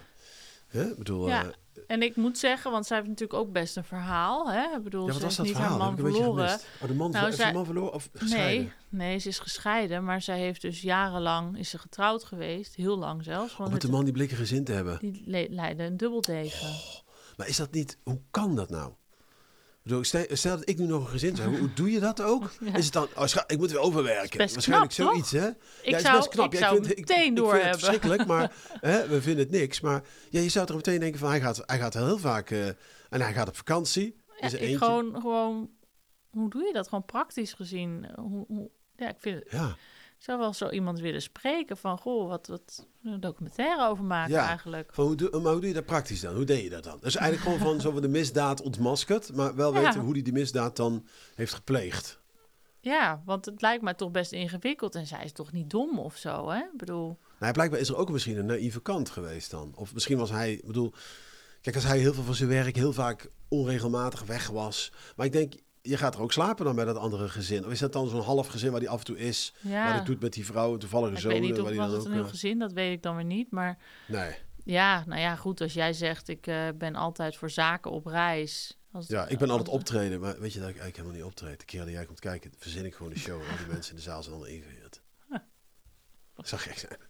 En ik moet zeggen, want zij heeft natuurlijk ook best een verhaal. Hè? Ik bedoel, wat was dat niet verhaal? haar man verloren. De man verloren of gescheiden? Nee, ze is gescheiden. Maar zij heeft dus jarenlang, is ze getrouwd geweest. Heel lang zelfs. Met de man die blikken gezin te hebben. Die leidde een dubbeldegen. Maar is dat niet, hoe kan dat nou? Stel dat ik nu nog een gezin zou hebben, hoe doe je dat ook? Ja. Is het dan, ik moet weer overwerken? Waarschijnlijk knap, zoiets, hè? Ik zou meteen door hebben. Het verschrikkelijk, maar we vinden het niks. Maar je zou er meteen denken van, hij gaat heel vaak... en hij gaat op vakantie. Ja, gewoon... Hoe doe je dat? Gewoon praktisch gezien. Ik vind het... Ja. Ik zou wel zo iemand willen spreken van... Goh, wat een documentaire over maken eigenlijk. Van maar hoe doe je dat praktisch dan? Hoe deed je dat dan? Dus eigenlijk gewoon van zo de misdaad ontmaskerd... maar wel weten hoe hij die misdaad dan heeft gepleegd. Ja, want het lijkt mij toch best ingewikkeld... en zij is toch niet dom of zo, hè? Ik bedoel... Nou, blijkbaar is er ook misschien een naïeve kant geweest dan. Of misschien was hij... Kijk, als hij heel veel van zijn werk heel vaak onregelmatig weg was... maar ik denk... je gaat er ook slapen dan bij dat andere gezin. Of is dat dan zo'n half gezin waar die af en toe is? Ja. Waar hij doet met die vrouw, toevallige zoon. Ik weet niet of waar die was dan het ook, een heel gezin, dat weet ik dan weer niet. Maar Nee. ja, nou ja, goed. Als jij zegt, ik ben altijd voor zaken op reis. Ja, ik ben altijd optreden. Maar weet je dat ik eigenlijk helemaal niet optreed? De keer dat jij komt kijken, verzin ik gewoon een show. Al die mensen in de zaal zijn allemaal ingehuurd. Dat zou gek zijn.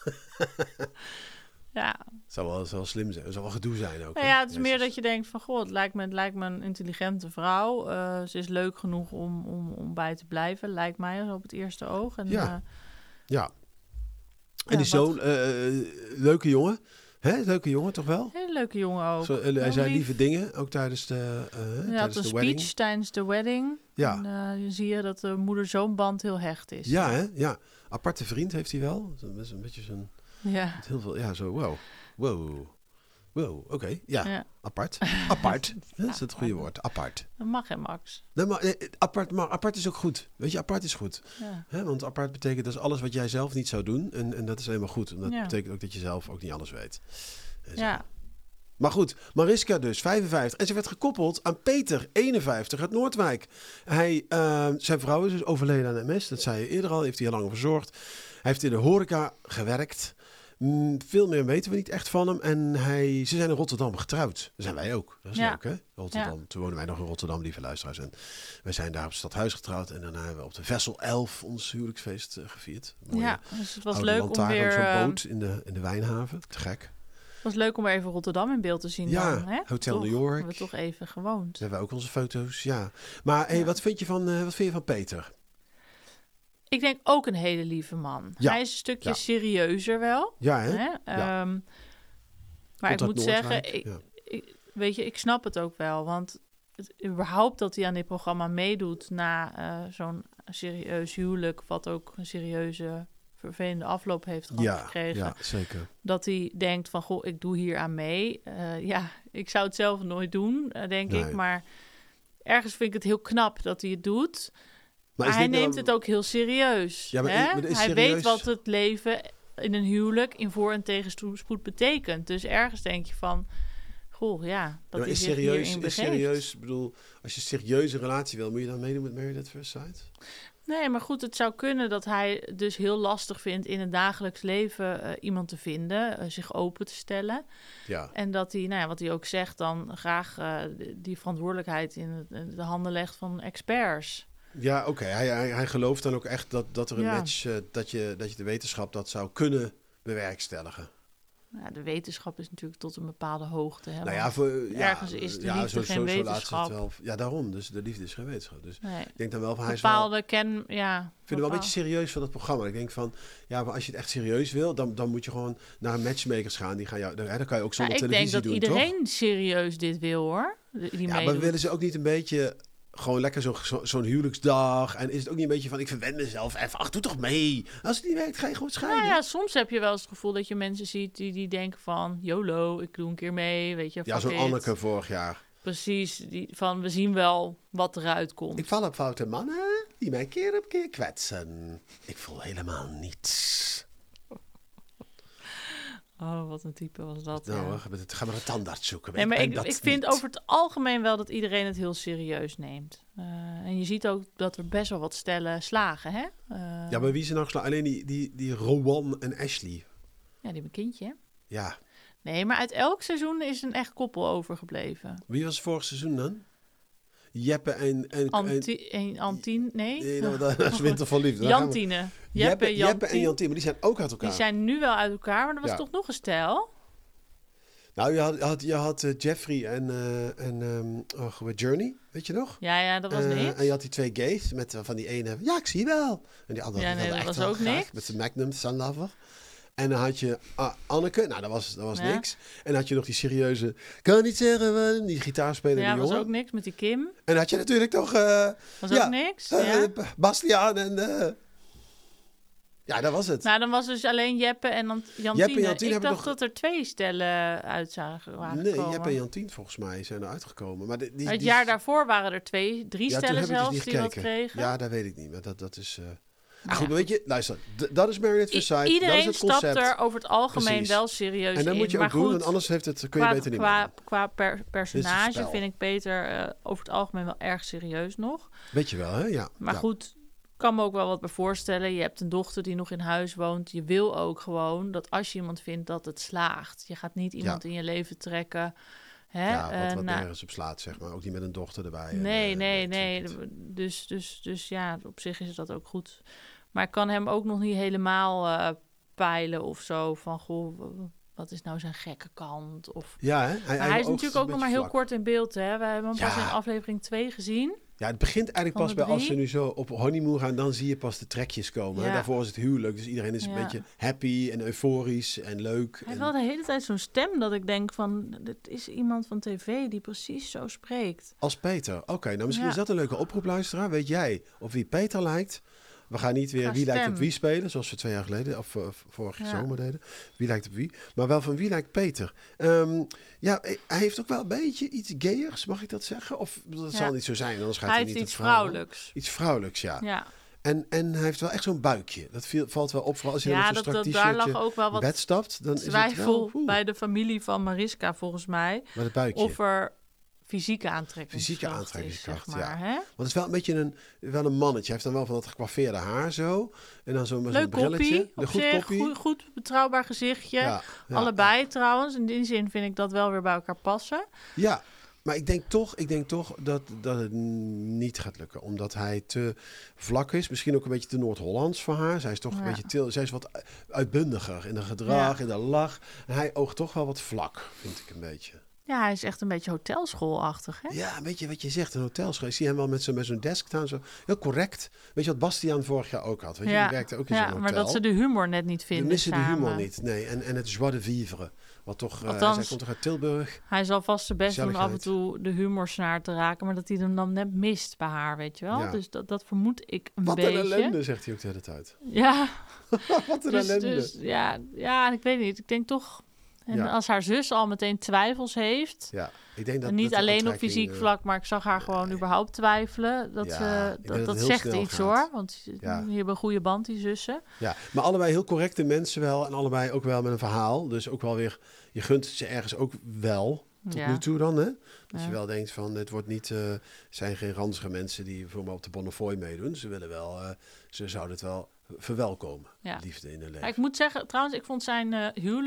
Ja. Zou wel slim zijn. Het zou wel gedoe zijn ook. Nou ja, het is meer dat je denkt van... Goh, het lijkt me een intelligente vrouw. Ze is leuk genoeg om bij te blijven. Lijkt mij op het eerste oog. En, ja. En die zoon, leuke jongen. Hè? Leuke jongen toch wel? Hele leuke jongen ook. Hij zei lieve dingen, ook tijdens de tijdens de wedding. Speech tijdens de wedding. Ja. En je zie je dat de moeder-zoonband heel hecht is. Ja, hè? Ja. Aparte vriend heeft hij wel. Een beetje zo'n... Ja. Heel veel, ja, zo, wow, oké. Ja, apart. Apart, dat is het goede woord, apart. Dat mag hè, Max? Apart is ook goed. Weet je, apart is goed. Ja. Hè, want apart betekent dat is alles wat jij zelf niet zou doen. En dat is helemaal goed. En dat betekent ook dat je zelf ook niet alles weet. Ja. Maar goed, Mariska dus, 55. En ze werd gekoppeld aan Peter, 51, uit Noordwijk. Zijn vrouw is dus overleden aan MS. Dat zei je eerder al, heeft hij heel lang verzorgd. Hij heeft in de horeca gewerkt. Veel meer weten we niet echt van hem. En ze zijn in Rotterdam getrouwd. Dat zijn wij ook. Dat is leuk, hè? Rotterdam. Ja. Toen wonen wij nog in Rotterdam, lieve luisteraars. En wij zijn daar op het Stadhuis getrouwd. En daarna hebben we op de Vessel 11 ons huwelijksfeest gevierd. Mooie dus het was leuk om weer... zo'n boot in de Wijnhaven. Te gek. Het was leuk om weer even Rotterdam in beeld te zien. Ja, dan, hè? Hotel New York. Hebben we toch even gewoond. Daar hebben we ook onze foto's, ja. Maar hey, wat vind je van Peter? Ik denk ook een hele lieve man. Ja. Hij is een stukje serieuzer wel. Ja, hè? Ja. Maar ik moet zeggen, ik snap het ook wel. Want überhaupt dat hij aan dit programma meedoet na zo'n serieus huwelijk, wat ook een serieuze, vervelende afloop heeft gekregen. Ja, zeker. Dat hij denkt van, goh, ik doe hier aan mee. Ik zou het zelf nooit doen, denk ik. Maar ergens vind ik het heel knap dat hij het doet. Maar hij neemt het ook heel serieus. Ja, hij weet wat het leven in een huwelijk in voor- en tegenspoed betekent. Dus ergens denk je van, goh, dat hij zich hierin begeeft. Is serieus, ik bedoel, als je een serieuze relatie wil, moet je dan meedoen met Married at First Sight? Nee, maar goed, het zou kunnen dat hij dus heel lastig vindt in het dagelijks leven iemand te vinden, zich open te stellen. Ja. En dat hij, wat hij ook zegt, dan graag die verantwoordelijkheid in de handen legt van experts. Ja, oké. Hij gelooft dan ook echt dat er een match, dat je de wetenschap dat zou kunnen bewerkstelligen. Ja, de wetenschap is natuurlijk tot een bepaalde hoogte. Hè? Nou ergens is de liefde geen wetenschap. Wel, ja, daarom. Dus de liefde is geen wetenschap. Dus ik denk dan wel van hij bepaalde is wel... Ik vind het wel een beetje serieus van dat programma. Ik denk van, maar als je het echt serieus wil, dan moet je gewoon naar medemakers gaan. Die gaan jou, dan kan je ook zonder televisie doen, Ik denk dat iedereen serieus dit wil, hoor. Maar willen ze ook niet een beetje... Gewoon lekker zo'n huwelijksdag. En is het ook niet een beetje van, ik verwend mezelf even. Ach, doe toch mee. Als het niet werkt, ga je gewoon scheiden. Nou ja, soms heb je wel eens het gevoel dat je mensen ziet die denken van... YOLO, ik doe een keer mee, weet je. Ja, zo'n Anneke vorig jaar. Precies, we zien wel wat eruit komt. Ik val op foute mannen die mij keer op keer kwetsen. Ik voel helemaal niets. Oh, wat een type was dat. Nou, ga maar een tandarts zoeken. Nee, maar ik vind over het algemeen wel dat iedereen het heel serieus neemt. En je ziet ook dat er best wel wat stellen slagen, hè? Ja, maar wie ze nou geslagen? Alleen die Rowan en Ashley. Ja, die hebben een kindje, hè? Ja. Nee, maar uit elk seizoen is een echt koppel overgebleven. Wie was het vorig seizoen dan? Jeppe en Antien, nee? Nee, dat is Winter van Liefde. Jeppe en Jantien, maar die zijn ook uit elkaar. Die zijn nu wel uit elkaar, maar er was toch nog een stel? Nou, je had Jeffrey en Journey, weet je nog? Ja, dat was niks. En je had die twee gays, met van die ene, ja, ik zie je wel. En die andere dat was ook niks. Met zijn Magnum Sunlover. En dan had je Anneke, nou, dat was niks. En dan had je nog die serieuze, kan niet zeggen, die gitaarspeler. Ja, dat was ook niks met die Kim. En dan had je natuurlijk toch... was ook niks, Bastiaan en... ja, dat was het. Nou, dan was dus alleen Jeppe en Jantien. Ik dacht dat er 2 stellen uit zagen. Nee, Jeppe en Jantien volgens mij zijn eruit gekomen. Maar het jaar daarvoor waren er 3 stellen zelfs die dat kregen. Ja, dat weet ik niet. Maar dat is... Goed, weet je, luister, dat is Married at First Sight. Iedereen dat is het concept. stapt er over het algemeen Precies. wel serieus in. En dat moet je ook doen, want anders kun je beter niet meer. Qua personage spel. vind ik Peter over het algemeen wel erg serieus nog. Weet je wel, hè? Ja. Maar goed, ik kan me ook wel wat bij voorstellen. Je hebt een dochter die nog in huis woont. Je wil ook gewoon dat als je iemand vindt dat het slaagt. Je gaat niet iemand in je leven trekken. Hè? Ja, wat nergens op slaat, zeg maar. Ook niet met een dochter erbij. Nee. Dus ja, op zich is dat ook goed. Maar ik kan hem ook nog niet helemaal peilen of zo. Van, goh, wat is nou zijn gekke kant? Of... Ja, hè? Hij is natuurlijk ook nog maar heel vlak. kort in beeld, hè? We hebben hem pas in aflevering 2 gezien. Ja, het begint eigenlijk pas bij 3. als ze nu zo op honeymoon gaan, dan zie je pas de trekjes komen. Ja. Daarvoor is het huwelijk, dus iedereen is een beetje happy en euforisch en leuk. Hij heeft wel de hele tijd zo'n stem dat ik denk van, dit is iemand van tv die precies zo spreekt. Als Peter. Oké, nou misschien is dat een leuke oproep, luisteraar. Weet jij op wie Peter lijkt? We gaan niet weer wie lijkt op wie spelen, zoals we 2 jaar geleden, of vorige zomer deden. Wie lijkt op wie? Maar wel van wie lijkt Peter? Hij heeft ook wel een beetje iets gayers, mag ik dat zeggen? Of dat zal niet zo zijn, anders gaat hij niet heeft iets het verhaal. vrouwelijks. Iets vrouwelijks, ja. En hij heeft wel echt zo'n buikje. Dat valt wel op, vooral als je met zo'n strak daar lag t-shirtje ook wel wat bed stapt. Dan twijfel is het wel, bij de familie van Mariska, volgens mij. Met het buikje. Of er fysieke aantrekkingskracht is, zeg maar. Ja. Hè? Want het is wel een beetje een mannetje. Hij heeft dan wel van dat gekwaffeerde haar zo. En dan zo'n brilletje. Goed betrouwbaar gezichtje. Ja. Allebei trouwens. In die zin vind ik dat wel weer bij elkaar passen. Ja, maar ik denk toch dat het niet gaat lukken. Omdat hij te vlak is. Misschien ook een beetje te Noord-Hollands voor haar. Zij is toch een beetje zij is wat uitbundiger in de gedrag, in de lach. En hij oogt toch wel wat vlak, vind ik een beetje. Ja, hij is echt een beetje hotelschoolachtig, hè? Ja, weet je wat je zegt, een hotelschool. Ik zie hem wel met zo'n desk staan, zo heel correct. Weet je wat Bastiaan vorig jaar ook had? Weet je, die werkte ook in zo'n hotel. Maar dat ze de humor net niet vinden. We missen de humor niet, nee. En het joie de vivre. Wat toch, zij komt toch uit Tilburg? Hij zal vast zijn best doen af en toe de humorsnaar te raken, maar dat hij hem dan net mist bij haar, weet je wel? Ja. Dus dat vermoed ik een beetje. Wat een ellende, zegt hij ook de hele tijd. Ja. Wat een ellende. Dus, ja, ik weet niet. Ik denk toch... En als haar zus al meteen twijfels heeft... Ja, ik denk dat en niet dat alleen op fysiek vlak, maar ik zag haar gewoon überhaupt twijfelen. Dat zegt iets hoor. Want die hebben een goede band, die zussen. Ja, maar allebei heel correcte mensen wel. En allebei ook wel met een verhaal. Dus ook wel weer, je gunt het ze ergens ook wel. Tot nu toe dan, hè? Dat je wel denkt van, het wordt niet... zijn geen ranzige mensen die voor me op de Bonnefoy meedoen. Ze willen wel... ze zouden het wel verwelkomen. Liefde in hun leven. Ja, ik moet zeggen, trouwens, ik vond zijn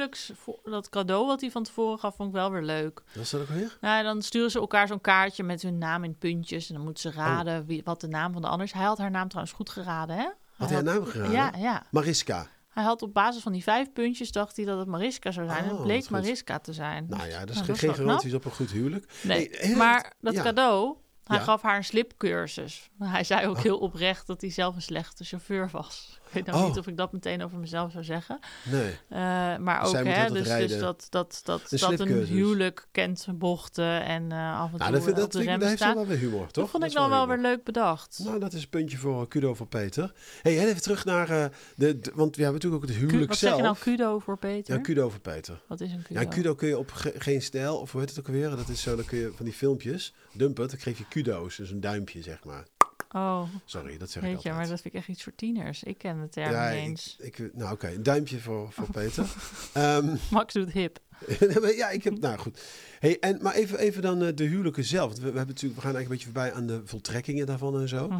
dat cadeau wat hij van tevoren gaf, vond ik wel weer leuk. Dat is dat ook weer? Ja, dan sturen ze elkaar zo'n kaartje met hun naam in puntjes. En dan moeten ze raden wat de naam van de ander is. Hij had haar naam trouwens goed geraden, hè? Had hij haar naam geraden? Ja. Mariska. Hij had op basis van die 5 puntjes dacht hij dat het Mariska zou zijn. En het bleek Mariska te zijn. Nou ja, dat is geen garanties op een goed huwelijk. Nee, maar dat cadeau... Hij gaf haar een slipcursus. Hij zei ook heel oprecht dat hij zelf een slechte chauffeur was. Ik weet nou niet of ik dat meteen over mezelf zou zeggen. Nee. Maar ook, hè, dus dat een huwelijk kent bochten en af en toe op de rem heeft staat. wel weer humor, toch? Dat vond ik dan wel weer leuk bedacht. Nou, dat is een puntje voor kudo voor Peter. Hey, even terug naar want we hebben natuurlijk ook het huwelijk wat zelf. Wat zeg je nou, kudo voor Peter? Ja, kudo voor Peter. Wat is een kudo? Ja, kudo kun je op geen stijl, of hoe heet het ook alweer? Dat is zo, dan kun je van die filmpjes dumpen, dan kreeg je kudo's, dus een duimpje, zeg maar. Oh. Sorry, dat zeg ik altijd. Maar dat vind ik echt iets voor tieners. Ik ken het term niet eens. Nou, oké, een duimpje voor Peter. Max doet hip. Ja, nou goed. Hey, maar even dan de huwelijken zelf. We gaan eigenlijk een beetje voorbij aan de voltrekkingen daarvan en zo.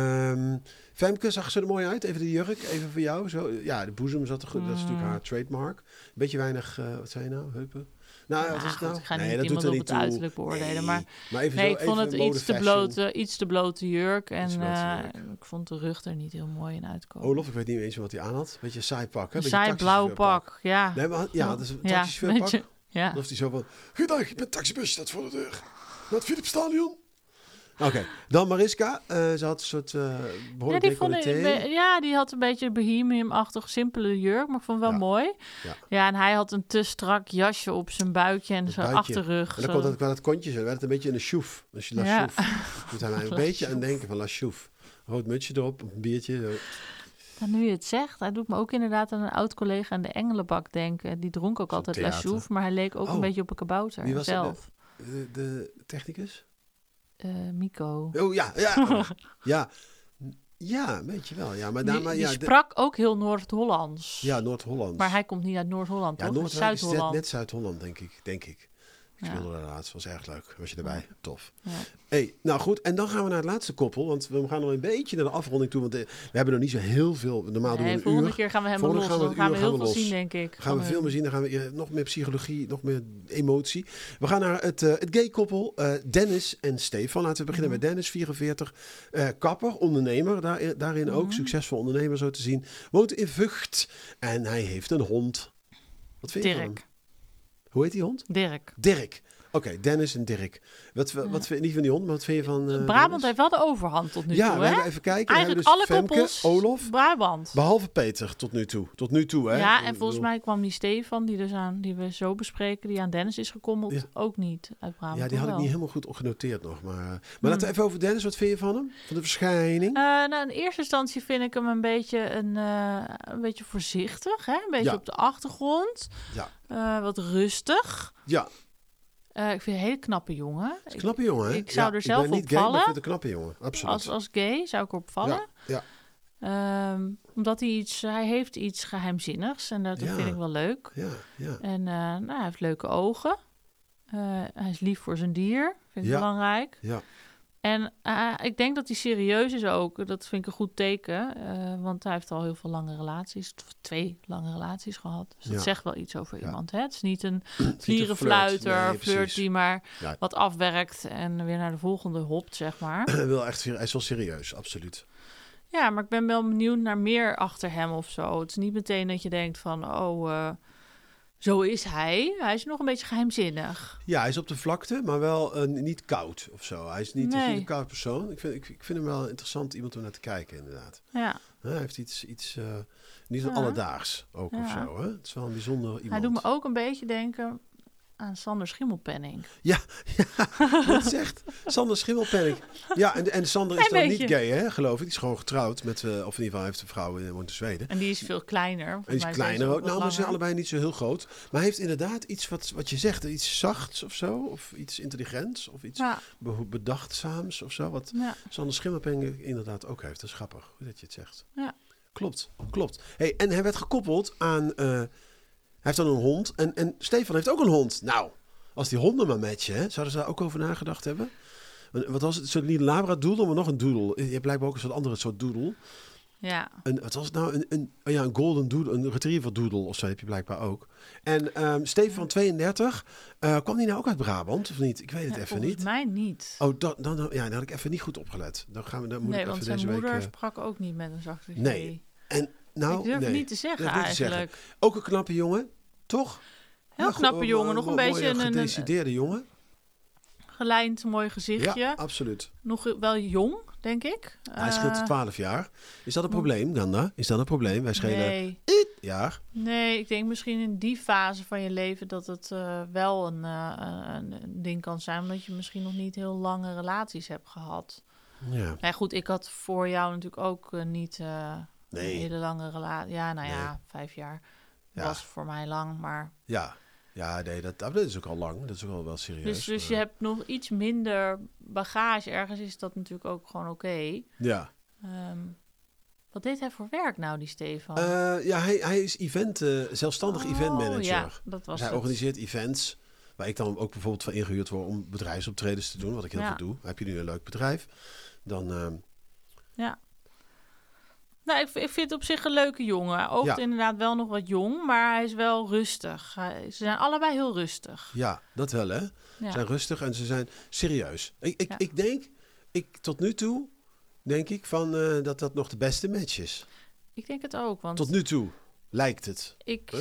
Femke, zag ze er mooi uit? Even de jurk, even voor jou. Zo. Ja, de boezem zat er goed. Dat is natuurlijk haar trademark. Beetje weinig, wat zei je nou, heupen? Nou, wat is het nou? Ik ga niet iemand op het uiterlijk beoordelen. Maar even ik vond het iets te blote jurk. En ik vond de rug er niet heel mooi in uitkomen. Olof, ik weet niet eens wat hij aan had. Beetje saai pak, hè? Saai blauw pak, ja. Nee, maar, dat is een taxichauffeurpak. Ja. Of hij zo van, goedendag, ik ben taxibus, staat voor de deur. Naar het Philipsstadion. Oké, dan Mariska. Ze had een soort behoorlijk decolleté. Die had een beetje bohemium-achtig simpele jurk, maar ik vond het wel mooi. Ja, en hij had een te strak jasje op zijn buikje en zijn achterrug. En dan komt het wel het kontje zo. Dan werd het een beetje een chouf. Als je la chouf. Moet hij een beetje aan denken van la chouf. Rood mutsje erop, een biertje. Zo. Nou, nu je het zegt, hij doet me ook inderdaad aan een oud collega aan de Engelenbak denken. Die dronk ook altijd la chouf, maar hij leek ook een beetje op een kabouter. Wie was zelf. De technicus? Mico. Oh ja. Ja. Ja, weet je wel. Ja, maar Die sprak ook heel Noord-Hollands. Ja, Noord-Hollands. Maar hij komt niet uit Noord-Holland, toch? Noord-Holland Zuid-Holland. is net Zuid-Holland, denk ik. Ik speelde daar laatst, was erg leuk. Was je erbij? Ja. Tof. Ja. Hey, nou goed, en dan gaan we naar het laatste koppel. Want we gaan nog een beetje naar de afronding toe. Want we hebben nog niet zo heel veel. Normaal doen we een volgende uur. keer gaan we helemaal los. Dan gaan we heel veel zien, denk ik. Gaan we veel meer zien. Dan gaan we nog meer psychologie, nog meer emotie. We gaan naar het gay koppel. Dennis en Stefan. Laten we beginnen met Dennis, 44. Kapper, ondernemer. Daarin ook. Succesvol ondernemer, zo te zien. Woont in Vught. En hij heeft een hond. Wat vind je van hem? Hoe heet die hond? Dirk. Oké, Dennis en Dirk. Wat vind je niet van die hond, maar wat vind je van Brabant Dennis? heeft wel de overhand tot nu toe, Ja, we hebben even kijken. Eigenlijk dus alle Femke, koppels Olof, Brabant. Behalve Peter tot nu toe. Tot nu toe, hè? Ja, en volgens mij kwam die Stefan, die we zo bespreken, die aan Dennis is gekoppeld, ook niet uit Brabant. Ja, die had ik niet helemaal goed genoteerd nog. Maar laten we even over Dennis. Wat vind je van hem? Van de verschijning? Nou, in eerste instantie vind ik hem een beetje voorzichtig, hè? Een beetje op de achtergrond. Ja. Wat rustig. Ja. Ik vind een hele knappe jongen. Het is een knappe jongen, hè? Ik zou er zelf op vallen. Ik ben niet gay, maar ik vind een knappe jongen. Absoluut. Als gay zou ik erop vallen. Ja. Omdat hij heeft iets geheimzinnigs. En dat vind ik wel leuk. Ja. En hij heeft leuke ogen. Hij is lief voor zijn dier. Vind ik belangrijk. Ja. En ik denk dat hij serieus is ook. Dat vind ik een goed teken. Want hij heeft al heel veel lange relaties. 2 lange relaties gehad. Dus dat zegt wel iets over iemand. Hè? Het is niet een vlierenfluiter, flirt die maar wat afwerkt en weer naar de volgende hopt, zeg maar. Hij is wel serieus, absoluut. Ja, maar ik ben wel benieuwd naar meer achter hem of zo. Het is niet meteen dat je denkt van, zo is hij. Hij is nog een beetje geheimzinnig. Ja, hij is op de vlakte, maar wel niet koud of zo. Hij is niet een koud persoon. Ik vind hem wel interessant iemand om naar te kijken, inderdaad. Ja. Hij heeft iets niet zo alledaags ook of zo. Hè? Het is wel een bijzonder iemand. Hij doet me ook een beetje denken aan Sander Schimmelpenninck. Ja, dat zegt Sander Schimmelpenninck. Ja, en Sander is dan niet gay, hè, geloof ik. Die is gewoon getrouwd met, of in ieder geval heeft een vrouw woont in Zweden. En die is veel kleiner. En die is kleiner ook. Nou, maar ze zijn allebei niet zo heel groot. Maar hij heeft inderdaad iets wat je zegt, iets zachts of zo. Of iets intelligents. Of iets bedachtzaams of zo. Wat Sander Schimmelpenninck inderdaad ook heeft. Dat is grappig, hoe dat je het zegt. Ja. Klopt. Hey, en hij werd gekoppeld aan... Hij heeft dan een hond. En Stefan heeft ook een hond. Nou, als die honden maar matchen, hè, zouden ze daar ook over nagedacht hebben? Wat was het? Een soort niet een Labradoodle, maar nog een doodle. Je hebt blijkbaar ook een soort andere soort doodle. Ja. Wat was het nou? Een golden doodle, een retriever doodle of zo heb je blijkbaar ook. En Stefan, 32, kwam die nou ook uit Brabant of niet? Ik weet het even niet. Volgens mij niet. Oh, dan had ik even niet goed opgelet. Dan moet ik want even zijn moeder sprak ook niet met een zachte G. Nee. En nou, ik durf het niet te zeggen eigenlijk. Ook een knappe jongen, toch? Heel knappe jongen, nog een beetje een gedecideerde jongen. Gelijnd, mooi gezichtje. Ja, absoluut. Nog wel jong, denk ik. Hij scheelt 12 jaar. Is dat een probleem, Ganda? Is dat een probleem? Wij schelen jaar. Nee, ik denk misschien in die fase van je leven dat het wel een ding kan zijn, omdat je misschien nog niet heel lange relaties hebt gehad. Ja. Nee, goed, ik had voor jou natuurlijk ook niet een hele lange relatie. Ja, 5 jaar was voor mij lang, maar... Ja, nee, dat is ook al lang. Dat is ook al wel serieus. Dus je hebt nog iets minder bagage. Ergens is dat natuurlijk ook gewoon oké. Ja. Wat deed hij voor werk nou, die Stefan? Hij is zelfstandig eventmanager. Ja, dat was hij organiseert events, waar ik dan ook bijvoorbeeld van ingehuurd word om bedrijfsoptredens te doen, wat ik heel veel doe. Heb je nu een leuk bedrijf, dan... Ja. Nou, ik vind het op zich een leuke jongen. Hij oogt inderdaad wel nog wat jong, maar hij is wel rustig. Ze zijn allebei heel rustig. Ja, dat wel, hè? Ze zijn rustig en ze zijn serieus. Ik denk, tot nu toe, denk ik van dat nog de beste match is. Ik denk het ook, want... Tot nu toe lijkt het.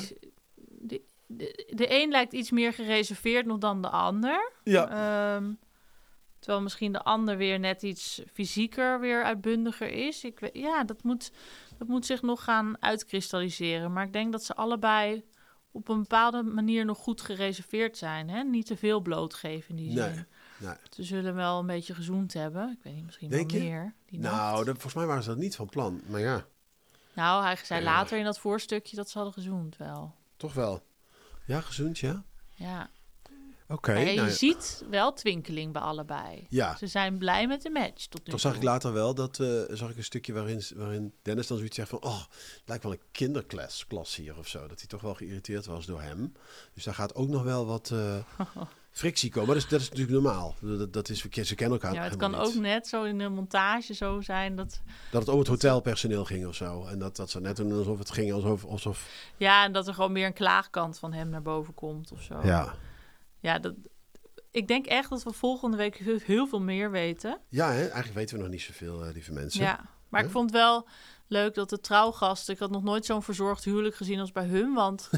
De een lijkt iets meer gereserveerd nog dan de ander. Ja. Terwijl misschien de ander weer net iets fysieker, weer uitbundiger is. Dat moet zich nog gaan uitkristalliseren. Maar ik denk dat ze allebei op een bepaalde manier nog goed gereserveerd zijn. Hè? Niet te veel blootgeven in die zin. Nee. Ze zullen wel een beetje gezoend hebben. Ik weet niet, misschien wel meer. Volgens mij waren ze dat niet van plan. Maar ja. Nou, hij zei later in dat voorstukje dat ze hadden gezoend wel. Toch wel? Ja, gezoend, ja. Ja. Oké. En je Nou, ziet wel twinkeling bij allebei. ja. Ze zijn blij met de match tot nu Toch zag ik toe. later wel zag ik een stukje waarin Dennis dan zoiets zegt van, oh, het lijkt wel een kinderklas hier of zo. Dat hij toch wel geïrriteerd was door hem. Dus daar gaat ook nog wel wat frictie komen. Maar dat is natuurlijk normaal. Dat is, ze kennen elkaar Ja, het helemaal kan niet. ook net zo in de montage zo zijn Dat het over het hotelpersoneel ging of zo. En dat ze net doen alsof het ging alsof... Ja, en dat er gewoon meer een klaagkant van hem naar boven komt of zo. Ja, ik denk echt dat we volgende week heel veel meer weten. Ja, hè? Eigenlijk weten we nog niet zoveel, lieve mensen. Ja, maar ik vond wel leuk dat de trouwgasten... Ik had nog nooit zo'n verzorgd huwelijk gezien als bij hun. Want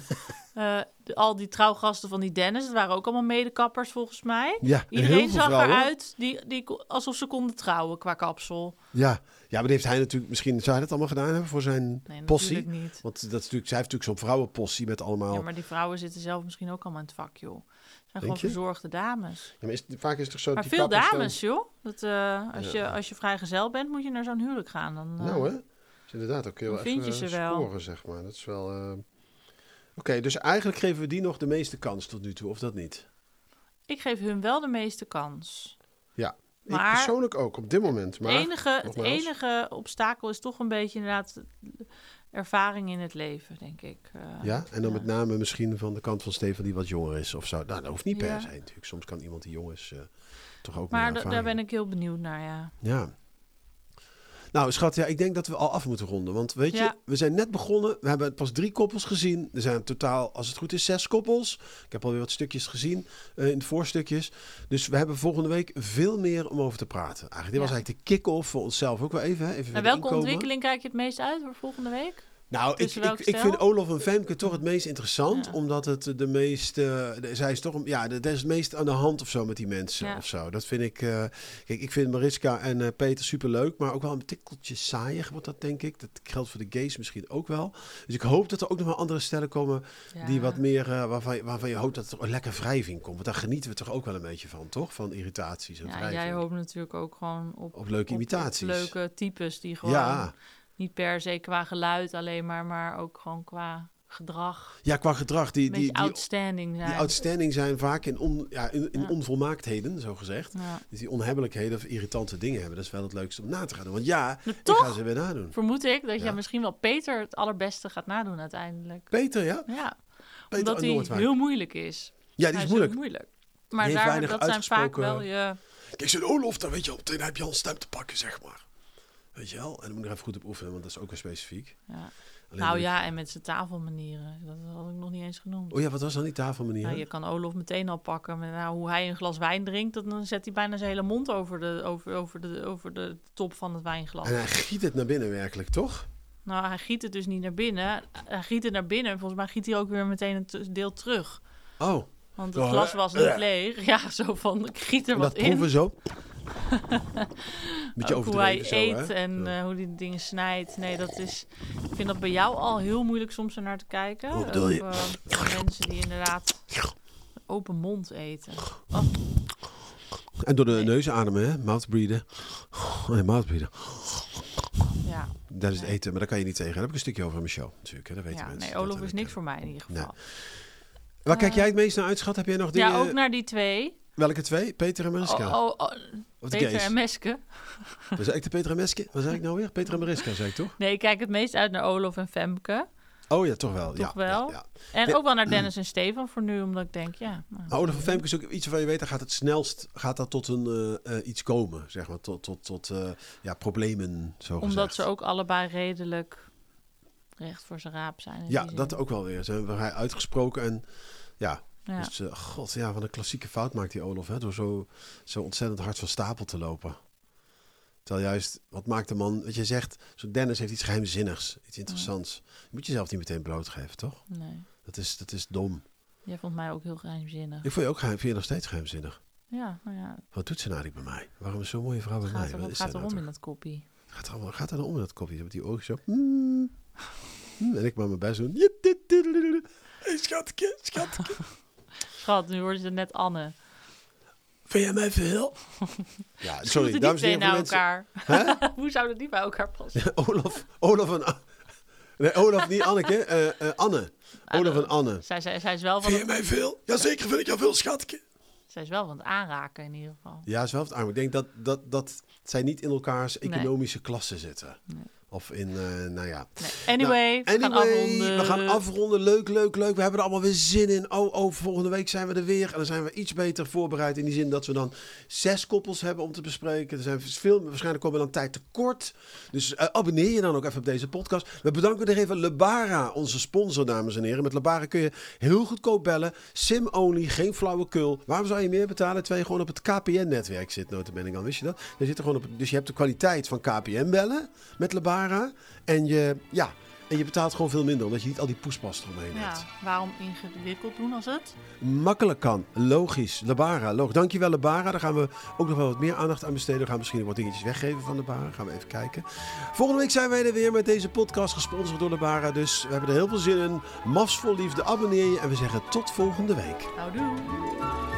al die trouwgasten van die Dennis... het waren ook allemaal medekappers volgens mij. Ja, Iedereen heel veel zag vrouwen. eruit alsof ze konden trouwen qua kapsel. Ja, maar die heeft hij natuurlijk... Misschien zou hij dat allemaal gedaan hebben voor zijn Nee, possie. natuurlijk niet. Want zij heeft natuurlijk zo'n vrouwenpossie met allemaal... Ja, maar die vrouwen zitten zelf misschien ook allemaal in het vak, joh. Het zijn Denk gewoon je? verzorgde dames. Ja, maar vaak is het toch zo... Maar dat die veel kappers dan- dames, joh. Als je vrijgezel bent, moet je naar zo'n huwelijk gaan. Dan, Nou, hè? Is inderdaad ook heel dan vind je even ze wel. scoren, zeg maar. Dat is wel... Oké, dus eigenlijk geven we die nog de meeste kans tot nu toe, of dat niet? Ik geef hun wel de meeste kans. Ja, Maar ik persoonlijk ook, op dit moment. Maar, het nogmaals. enige obstakel is toch een beetje inderdaad ervaring in het leven, denk ik. Ja, en dan met name misschien van de kant van Stefan die wat jonger is of zo. Nou, dat hoeft niet per Ja. se natuurlijk. Soms kan iemand die jong is toch ook Maar meer ervaring. daar ben ik heel benieuwd naar, ja. Ja. Nou, schat, ik denk dat we al af moeten ronden. Want weet je, Ja. we zijn net begonnen. We hebben pas 3 koppels gezien. Er zijn totaal, als het goed is, 6 koppels. Ik heb alweer wat stukjes gezien in de voorstukjes. Dus we hebben volgende week veel meer om over te praten. Eigenlijk, dit was eigenlijk de kick-off voor onszelf ook wel even. Hè? Even En weer welke inkomen. ontwikkeling kijk je het meest uit voor volgende week? Nou, Tussen welk ik stel? vind Olof en Femke toch het meest interessant. Ja. Omdat het de meest... zij is toch... er is het meest aan de hand of zo met die mensen Ja. of zo. Dat vind ik... kijk, ik vind Mariska en Peter superleuk. Maar ook wel een tikkeltje saaier wordt dat, denk ik. Dat geldt voor de gays misschien ook wel. Dus ik hoop dat er ook nog wel andere stellen komen... Ja. die wat meer... waarvan je hoopt dat er een lekker wrijving komt. Want daar genieten we toch ook wel een beetje van, toch? Van irritaties en Ja, wrijving. jij hoopt natuurlijk ook gewoon Op leuke imitaties. leuke types die gewoon Ja. niet per se qua geluid alleen maar ook gewoon qua gedrag Ja, qua gedrag. een beetje outstanding zijn. Die outstanding zijn vaak in onvolmaaktheden, zo gezegd. Ja. Dus die onhebbelijkheden of irritante dingen hebben. Dat is wel het leukste om na te gaan doen. Want ja, Maar ik toch ga ze weer nadoen. vermoed ik dat Ja. jij misschien wel Peter het allerbeste gaat nadoen uiteindelijk. Peter, ja? Ja, Peter omdat uit hij Noordwijk. heel moeilijk is. Ja, die Hij is heel moeilijk. moeilijk. Maar Die heeft weinig dat zijn vaak uitgesproken- wel je... Kijk, zo'n Olof, dan weet je, meteen heb je al een stem te pakken, zeg maar. Weet je wel? En dan moet je er even goed op oefenen, want dat is ook weer specifiek. Ja. Alleen Nou moet ik- ja, en met zijn tafelmanieren. Dat had ik nog niet eens genoemd. Oh ja, wat was dan die tafelmanier? Nou, je kan Olof meteen al pakken. Met, hoe hij een glas wijn drinkt, dan zet hij bijna zijn hele mond over de top van het wijnglas. En hij giet het naar binnen werkelijk, toch? Nou, hij giet het dus niet naar binnen. Hij giet het naar binnen en volgens mij giet hij ook weer meteen een deel terug. Oh, Want het glas was niet leeg. Ja, zo van, ik giet er en wat dat proeven in. zo. Beetje Ook hoe hij overdreven zo, eet hè? en hoe hij dingen snijdt. Nee, dat is... Ik vind dat bij jou al heel moeilijk soms ernaar te kijken. Hoe bedoel je? Of, mensen die inderdaad een open mond eten. Oh, En door de neus ademen, hè? Mouthbreathen. Nee, mouthbreathen. ja. Dat is het eten, maar daar kan je niet tegen. Daar heb ik een stukje over in mijn show, natuurlijk. Hè? Dat weten Ja, mensen. nee, Olof Dat- is niks voor mij in ieder geval. Waar kijk jij het meest naar uit, schat? Heb jij nog dingen... Ja, ook naar die twee. Welke twee? Peter en Mariska? Oh, Of de Peter gays? en Meske. Wat zei ik de Peter en Meske? Wat zei ik nou weer? Peter en Mariska, zei ik toch? Nee, ik kijk het meest uit naar Olof en Femke. Oh ja, toch wel. Toch ja, wel? Ja, ja. En ook wel naar Dennis en Stefan voor nu, omdat ik denk, ja... Nou, Maar Olof en Femke is ook iets waarvan je weet, dan gaat het snelst tot een iets komen, zeg maar. Tot problemen, zo omdat gezegd. ze ook allebei redelijk recht voor zijn raap zijn. in Ja, die dat zin. ook wel weer. Ze hebben hij uitgesproken en ja... Ja. Dus, god, ja, wat een klassieke fout maakt die Olof, hè, door zo ontzettend hard van stapel te lopen. Terwijl juist, wat maakt de man, wat je zegt, zo Dennis heeft iets geheimzinnigs, iets interessants. Je moet jezelf niet meteen blootgeven, toch? Nee. Dat is dom. Jij vond mij ook heel geheimzinnig. Ik vond je ook vind je nog steeds geheimzinnig. Ja, nou ja. Wat doet ze nou niet bij mij? Waarom is zo'n mooie vrouw bij mij? Wat is gaat zij er nou om toch? in dat koppie? Gaat er nou om in dat kopje? Met die ogen zo. En ik maar mijn best doen. Hey, schatje. Schat, nu wordt het net Anne. Vind jij mij veel? Ja, sorry, Moeten die dames en twee heren. naar voor elkaar? Hè? Hoe zouden die bij elkaar passen? Olaf en... Nee, Olaf, niet Anneke. Anne. Olaf en Anne. Zij is wel van... Vind je mij veel? Jazeker vind ik jou veel, schatje. Zij is wel van het aanraken in ieder geval. Ja, is wel wat arm. Ik denk dat zij niet in elkaars economische klasse zitten. Nee. Of in, Nee. Anyway, we gaan afronden. We gaan afronden. Leuk. We hebben er allemaal weer zin in. Volgende week zijn we er weer. En dan zijn we iets beter voorbereid. In die zin dat we dan 6 koppels hebben om te bespreken. Er zijn waarschijnlijk komen we dan tijd tekort. Dus abonneer je dan ook even op deze podcast. We bedanken er even Lebara, onze sponsor, dames en heren. Met Lebara kun je heel goedkoop bellen. SIM-only, geen flauwekul. Waarom zou je meer betalen? Terwijl je gewoon op het KPN-netwerk zit, nota bene dan. Wist je dat? Je zit er gewoon op, dus je hebt de kwaliteit van KPN bellen met Lebara. En je betaalt gewoon veel minder, omdat je niet al die poespas eromheen hebt. Waarom ingewikkeld doen als het? Makkelijk kan, logisch. Lebara, dankjewel Lebara. Daar gaan we ook nog wel wat meer aandacht aan besteden. We gaan misschien nog wat dingetjes weggeven van Lebara. Gaan we even kijken. Volgende week zijn wij er weer met deze podcast, gesponsord door Lebara. Dus we hebben er heel veel zin in. MAFS vol liefde, abonneer je en we zeggen tot volgende week. Houdoe.